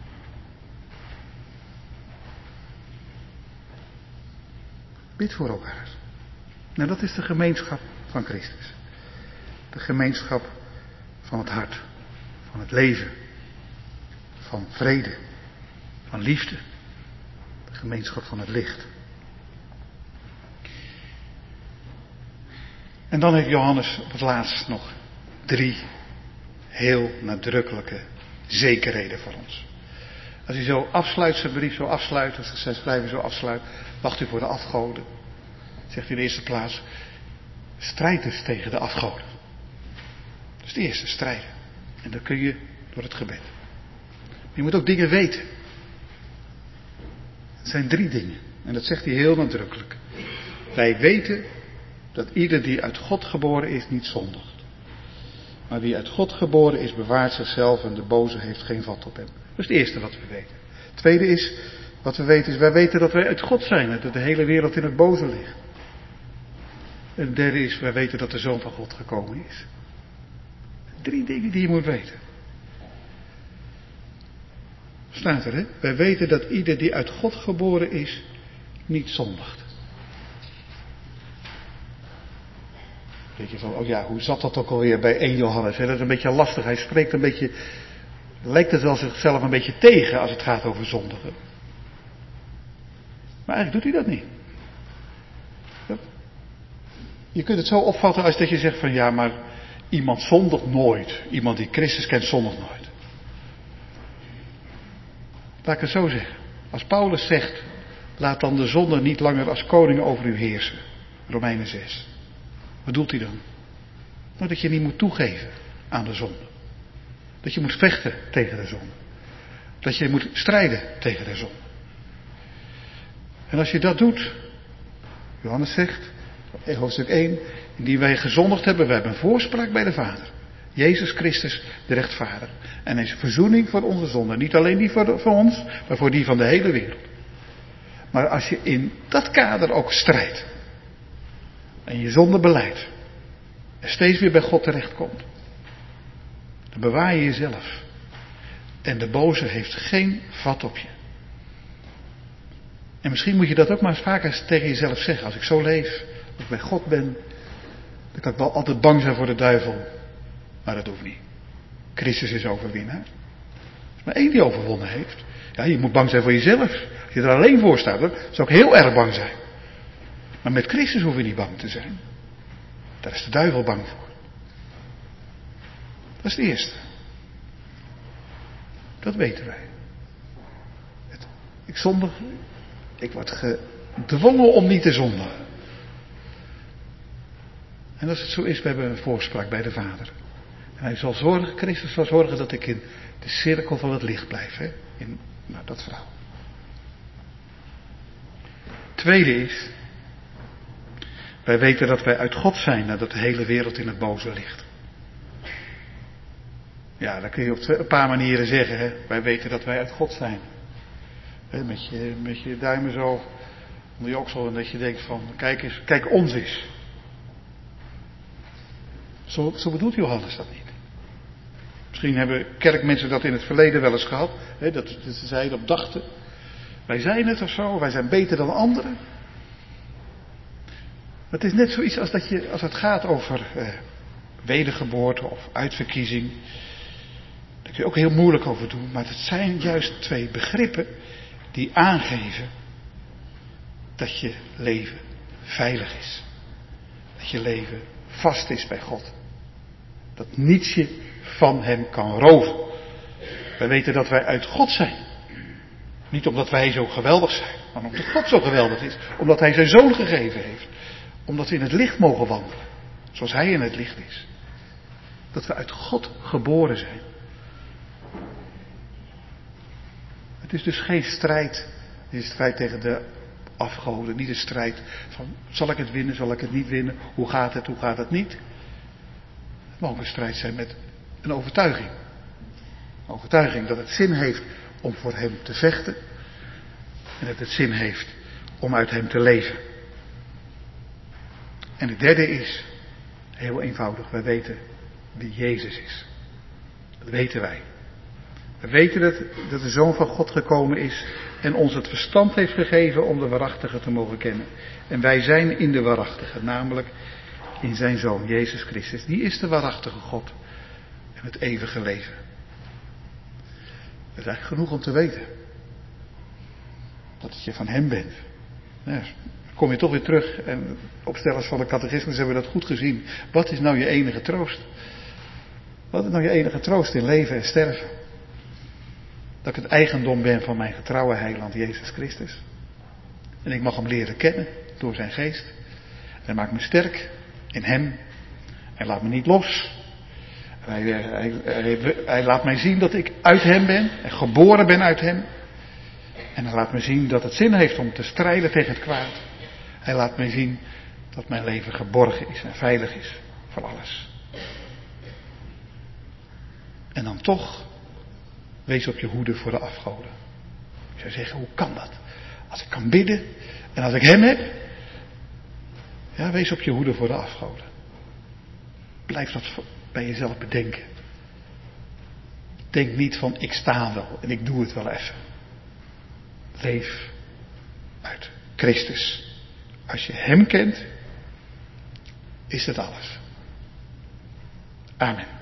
C: Bid voor elkaar. Nou, dat is de gemeenschap van Christus. De gemeenschap van het hart, van het leven, van vrede, van liefde. De gemeenschap van het licht. En dan heeft Johannes op het laatst nog 3 heel nadrukkelijke zekerheden voor ons. Als hij zo afsluit, zijn brief zo afsluit, als hij zijn schrijven zo afsluit, wacht u voor de afgoden. Zegt hij in de eerste plaats, strijd dus tegen de afgoden. Dat is de eerste, strijden. En dat kun je door het gebed. Maar je moet ook dingen weten. Het zijn 3 dingen. En dat zegt hij heel nadrukkelijk. Wij weten dat ieder die uit God geboren is niet zondigt. Maar wie uit God geboren is, bewaart zichzelf en de boze heeft geen vat op hem. Dat is het eerste wat we weten. Het tweede is, wat we weten is, wij weten dat wij uit God zijn. Dat de hele wereld in het boze ligt. En het derde is, wij weten dat de Zoon van God gekomen is. 3 dingen die je moet weten. Staat er, hè? Wij weten dat ieder die uit God geboren is, niet zondigt. Weet je van, oh ja, hoe zat dat ook alweer bij 1 Johannes? Hè? Dat is een beetje lastig. Hij spreekt een beetje, lijkt het wel zichzelf een beetje tegen als het gaat over zondigen. Maar eigenlijk doet hij dat niet. Je kunt het zo opvatten als dat je zegt van ja, maar iemand zondigt nooit. Iemand die Christus kent zondigt nooit. Laat ik het zo zeggen. Als Paulus zegt, laat dan de zonde niet langer als koning over u heersen. Romeinen 6. Wat doelt hij dan? Nou, dat je niet moet toegeven aan de zonde. Dat je moet vechten tegen de zonde. Dat je moet strijden tegen de zonde. En als je dat doet, Johannes zegt, hoofdstuk 1, indien wij gezondigd hebben, wij hebben een voorspraak bij de Vader. Jezus Christus, de rechtvaardiger. En hij is verzoening voor onze zonde. Niet alleen die voor ons, maar voor die van de hele wereld. Maar als je in dat kader ook strijdt. En je zonde belijdt. En steeds weer bij God terechtkomt. Dan bewaar je jezelf. En de boze heeft geen vat op je. En misschien moet je dat ook maar eens vaker tegen jezelf zeggen. Als ik zo leef, als ik bij God ben, dan kan ik wel altijd bang zijn voor de duivel. Maar dat hoeft niet. Christus is overwinnaar. Er is maar 1 die overwonnen heeft. Ja, je moet bang zijn voor jezelf. Als je er alleen voor staat, dan zou ik heel erg bang zijn. Maar met Christus hoef je niet bang te zijn. Daar is de duivel bang voor. Dat is het eerste. Dat weten wij. Ik zondig. Ik word gedwongen om niet te zondigen. En als het zo is, we hebben een voorspraak bij de Vader. En hij zal zorgen, Christus zal zorgen dat ik in de cirkel van het licht blijf. Hè? In dat verhaal. Tweede is, wij weten dat wij uit God zijn en dat de hele wereld in het boze ligt. Ja, dat kun je op een paar manieren zeggen. Hè? Wij weten dat wij uit God zijn. Hè, met je duimen zo onder je oksel en dat je denkt van, kijk ons eens. Zo bedoelt Johannes dat niet. Misschien hebben kerkmensen dat in het verleden wel eens gehad. Hè, dat ze zeiden of dachten. Wij zijn het of zo, wij zijn beter dan anderen. Het is net zoiets als het gaat over wedergeboorte of uitverkiezing. Daar kun je ook heel moeilijk over doen. Maar het zijn juist twee begrippen die aangeven dat je leven veilig is. Dat je leven vast is bij God. Dat niets je van hem kan roven. Wij weten dat wij uit God zijn. Niet omdat wij zo geweldig zijn, maar omdat God zo geweldig is. Omdat hij zijn zoon gegeven heeft. Omdat we in het licht mogen wandelen. Zoals hij in het licht is. Dat we uit God geboren zijn. Het is dus geen strijd. Het is een strijd tegen de afgoden. Niet een strijd van, zal ik het winnen, zal ik het niet winnen? Hoe gaat het niet? Het mag ook een strijd zijn met een overtuiging. Een overtuiging dat het zin heeft om voor hem te vechten. En dat het zin heeft om uit hem te leven. En het derde is, heel eenvoudig, wij weten wie Jezus is. Dat weten wij. We weten dat de Zoon van God gekomen is en ons het verstand heeft gegeven om de waarachtige te mogen kennen. En wij zijn in de waarachtige, namelijk in zijn Zoon, Jezus Christus. Die is de waarachtige God en het eeuwige leven. Dat is eigenlijk genoeg om te weten. Dat je van hem bent. Ja, dan kom je toch weer terug en opstellers van de catechismus hebben dat goed gezien. Wat is nou je enige troost? Wat is nou je enige troost in leven en sterven? Dat ik het eigendom ben van mijn getrouwe heiland Jezus Christus. En ik mag hem leren kennen door zijn geest. Hij maakt me sterk in hem. Hij laat me niet los. Hij laat mij zien dat ik uit hem ben en geboren ben uit hem. En hij laat me zien dat het zin heeft om te strijden tegen het kwaad. Hij laat mij zien dat mijn leven geborgen is en veilig is voor alles. En dan toch, wees op je hoede voor de afgoden. Ik zou zeggen, hoe kan dat? Als ik kan bidden en als ik hem heb. Ja, wees op je hoede voor de afgoden. Blijf dat bij jezelf bedenken. Denk niet van, ik sta wel en ik doe het wel even. Leef uit Christus. Als je hem kent, is het alles. Amen.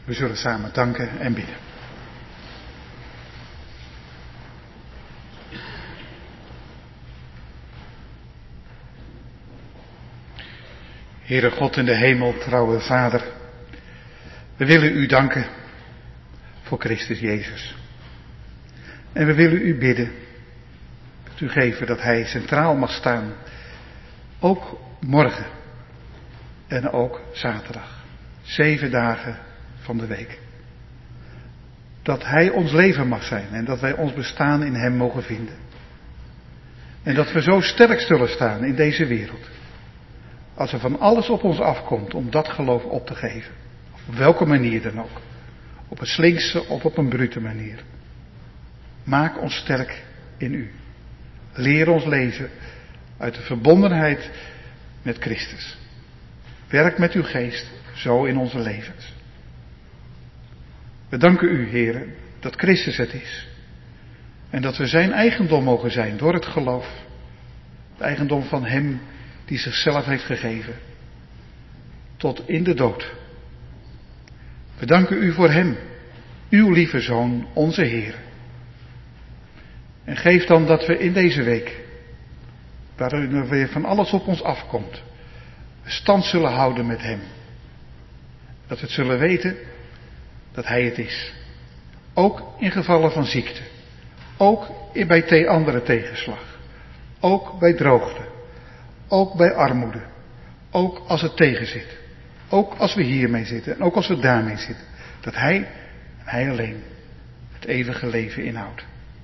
C: We zullen samen danken en bidden. Heere God in de hemel, trouwe Vader, we willen u danken voor Christus Jezus. En we willen u bidden, dat u geven dat hij centraal mag staan, ook morgen en ook zaterdag, 7 dagen van de week. Dat hij ons leven mag zijn en dat wij ons bestaan in hem mogen vinden. En dat we zo sterk zullen staan in deze wereld. Als er van alles op ons afkomt om dat geloof op te geven. Op welke manier dan ook. Op een slinkse of op een brute manier. Maak ons sterk in u. Leer ons leven uit de verbondenheid met Christus. Werk met uw geest zo in onze levens. We danken u, Heere, dat Christus het is. En dat we zijn eigendom mogen zijn door het geloof. Het eigendom van hem die zichzelf heeft gegeven. Tot in de dood. We danken u voor hem, uw lieve Zoon, onze Heer. En geef dan dat we in deze week, waarin er weer van alles op ons afkomt, stand zullen houden met hem. Dat we het zullen weten dat hij het is. Ook in gevallen van ziekte. Ook bij andere tegenslag. Ook bij droogte. Ook bij armoede. Ook als het tegenzit. Ook als we hiermee zitten en ook als we daarmee zitten. Dat hij en hij alleen het eeuwige leven inhoudt.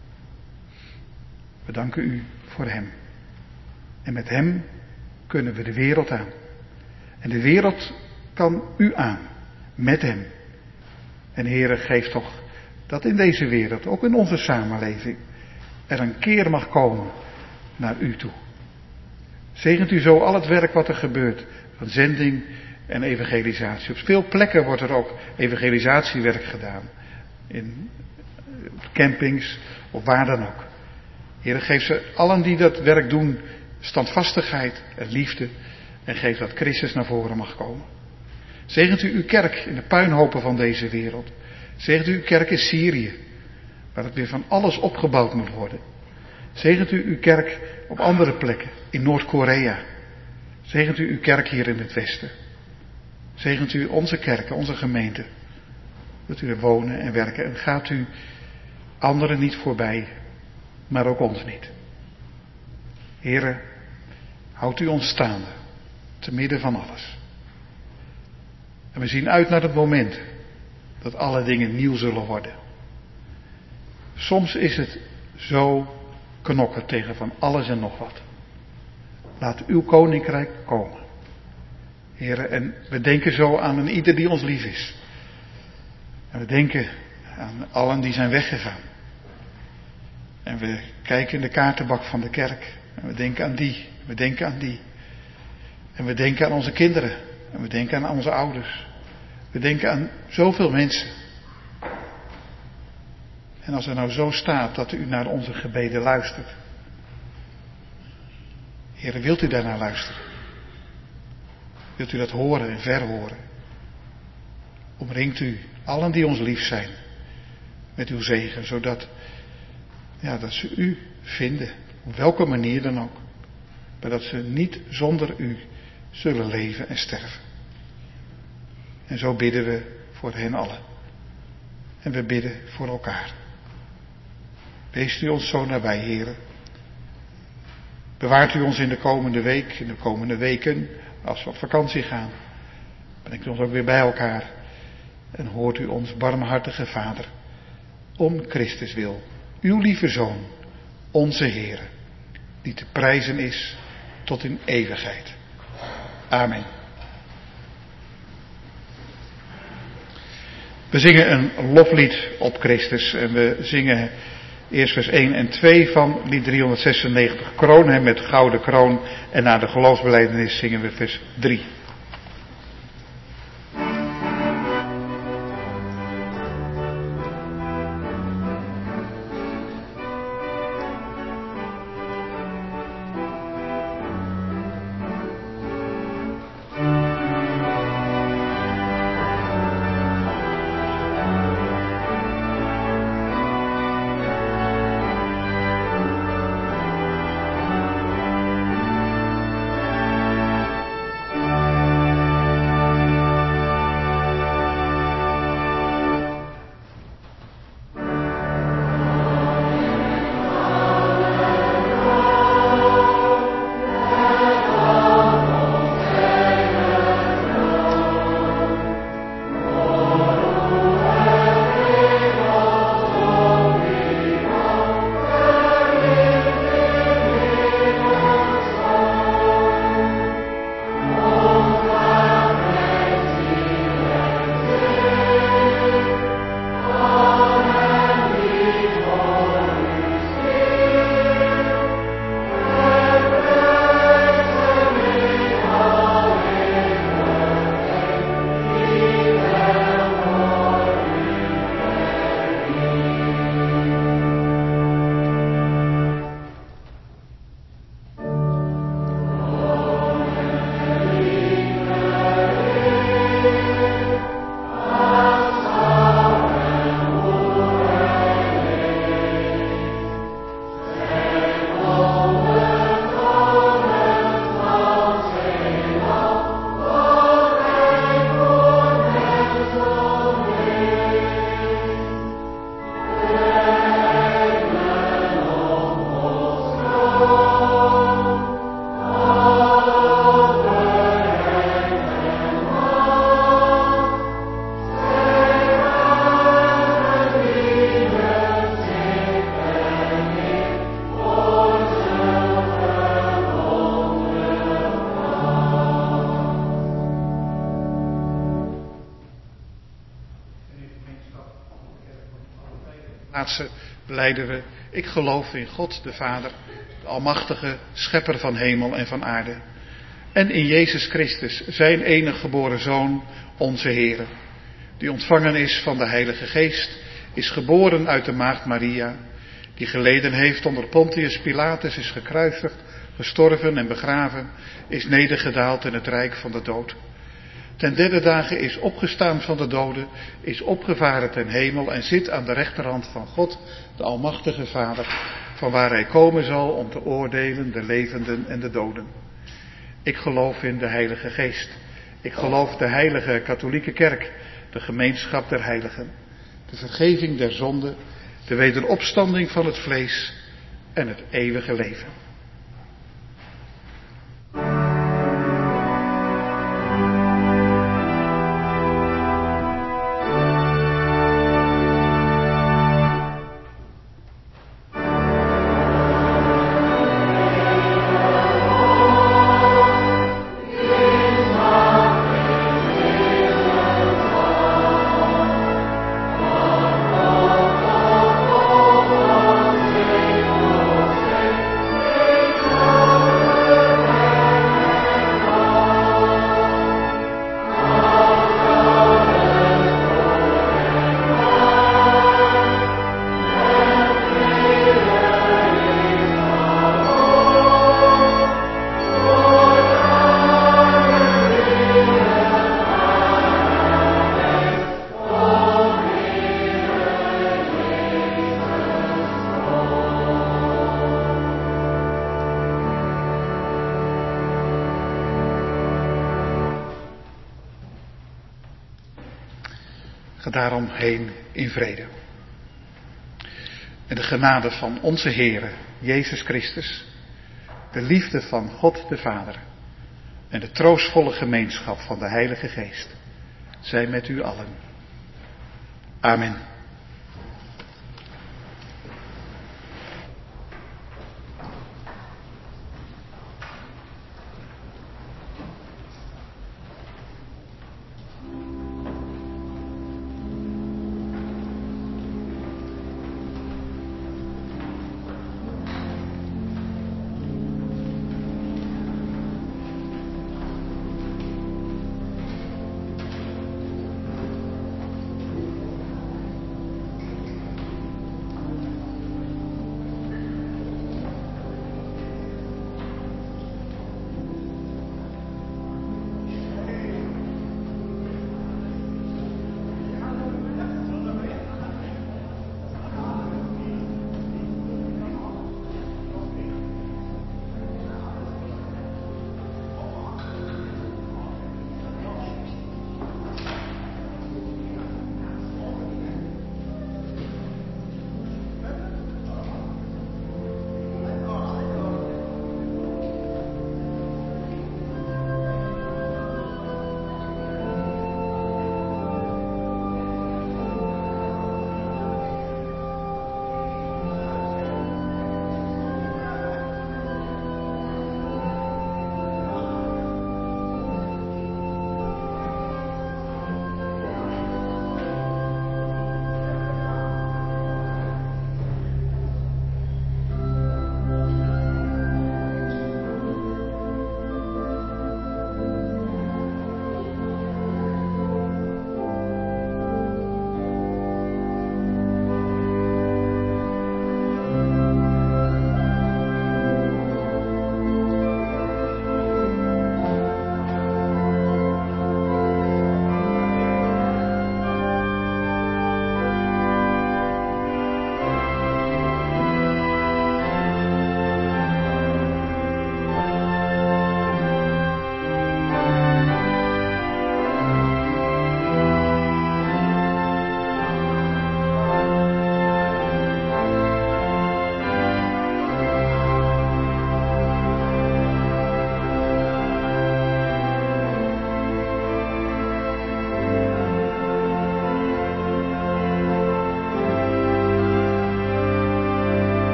C: We danken u voor hem. En met hem kunnen we de wereld aan. En de wereld kan u aan. Met hem. En Heere, geef toch dat in deze wereld, ook in onze samenleving, er een keer mag komen naar u toe. Zegent u zo al het werk wat er gebeurt, van zending en evangelisatie. Op veel plekken wordt er ook evangelisatiewerk gedaan. In campings of waar dan ook. Heere, geef ze allen die dat werk doen standvastigheid en liefde. En geef dat Christus naar voren mag komen. Zegent u uw kerk in de puinhopen van deze wereld. Zegent u uw kerk in Syrië. Waar het weer van alles opgebouwd moet worden. Zegent u uw kerk op andere plekken. In Noord-Korea. Zegent u uw kerk hier in het Westen. Zegent u onze kerken, onze gemeente. Dat u er wonen en werken. En gaat u anderen niet voorbij. Maar ook ons niet. Heere, houdt u ons staande. Te midden van alles. En we zien uit naar het moment dat alle dingen nieuw zullen worden. Soms is het zo knokken tegen van alles en nog wat. Laat uw koninkrijk komen. Heren, en we denken zo aan een ieder die ons lief is. En we denken aan allen die zijn weggegaan. En we kijken in de kaartenbak van de kerk. En we denken aan die, we denken aan die. En we denken aan onze kinderen. En we denken aan onze ouders. We denken aan zoveel mensen. En als er nou zo staat dat u naar onze gebeden luistert. Heere, wilt u daarnaar luisteren? Wilt u dat horen en verhoren? Omringt u allen die ons lief zijn met uw zegen, zodat dat ze u vinden, op welke manier dan ook. Maar dat ze niet zonder u zullen leven en sterven. En zo bidden we voor hen allen. En we bidden voor elkaar. Wees u ons zo nabij, Heere. Bewaart u ons in de komende week, in de komende weken, als we op vakantie gaan. Brengt u ons ook weer bij elkaar. En hoort u ons barmhartige Vader, om Christus wil, uw lieve Zoon, onze Heere, die te prijzen is tot in eeuwigheid. Amen. We zingen een loflied op Christus en we zingen eerst vers 1 en 2 van lied 396. Kroon hem met gouden kroon en na de geloofsbelijdenis zingen we vers 3. plaatsen belijden we: ik geloof in God de Vader, de almachtige schepper van hemel en van aarde. En in Jezus Christus, zijn enige geboren Zoon, onze Heere, die ontvangen is van de Heilige Geest, is geboren uit de maagd Maria, die geleden heeft onder Pontius Pilatus, is gekruisigd, gestorven en begraven, is nedergedaald in het rijk van de dood. Ten derde dagen is opgestaan van de doden, is opgevaren ten hemel en zit aan de rechterhand van God, de almachtige Vader, van waar hij komen zal om te oordelen de levenden en de doden. Ik geloof in de Heilige Geest. Ik geloof de heilige katholieke kerk, de gemeenschap der heiligen, de vergeving der zonden, de wederopstanding van het vlees en het eeuwige leven. Ga daarom heen in vrede. En de genade van onze Heere, Jezus Christus, de liefde van God de Vader en de troostvolle gemeenschap van de Heilige Geest, zij met u allen. Amen.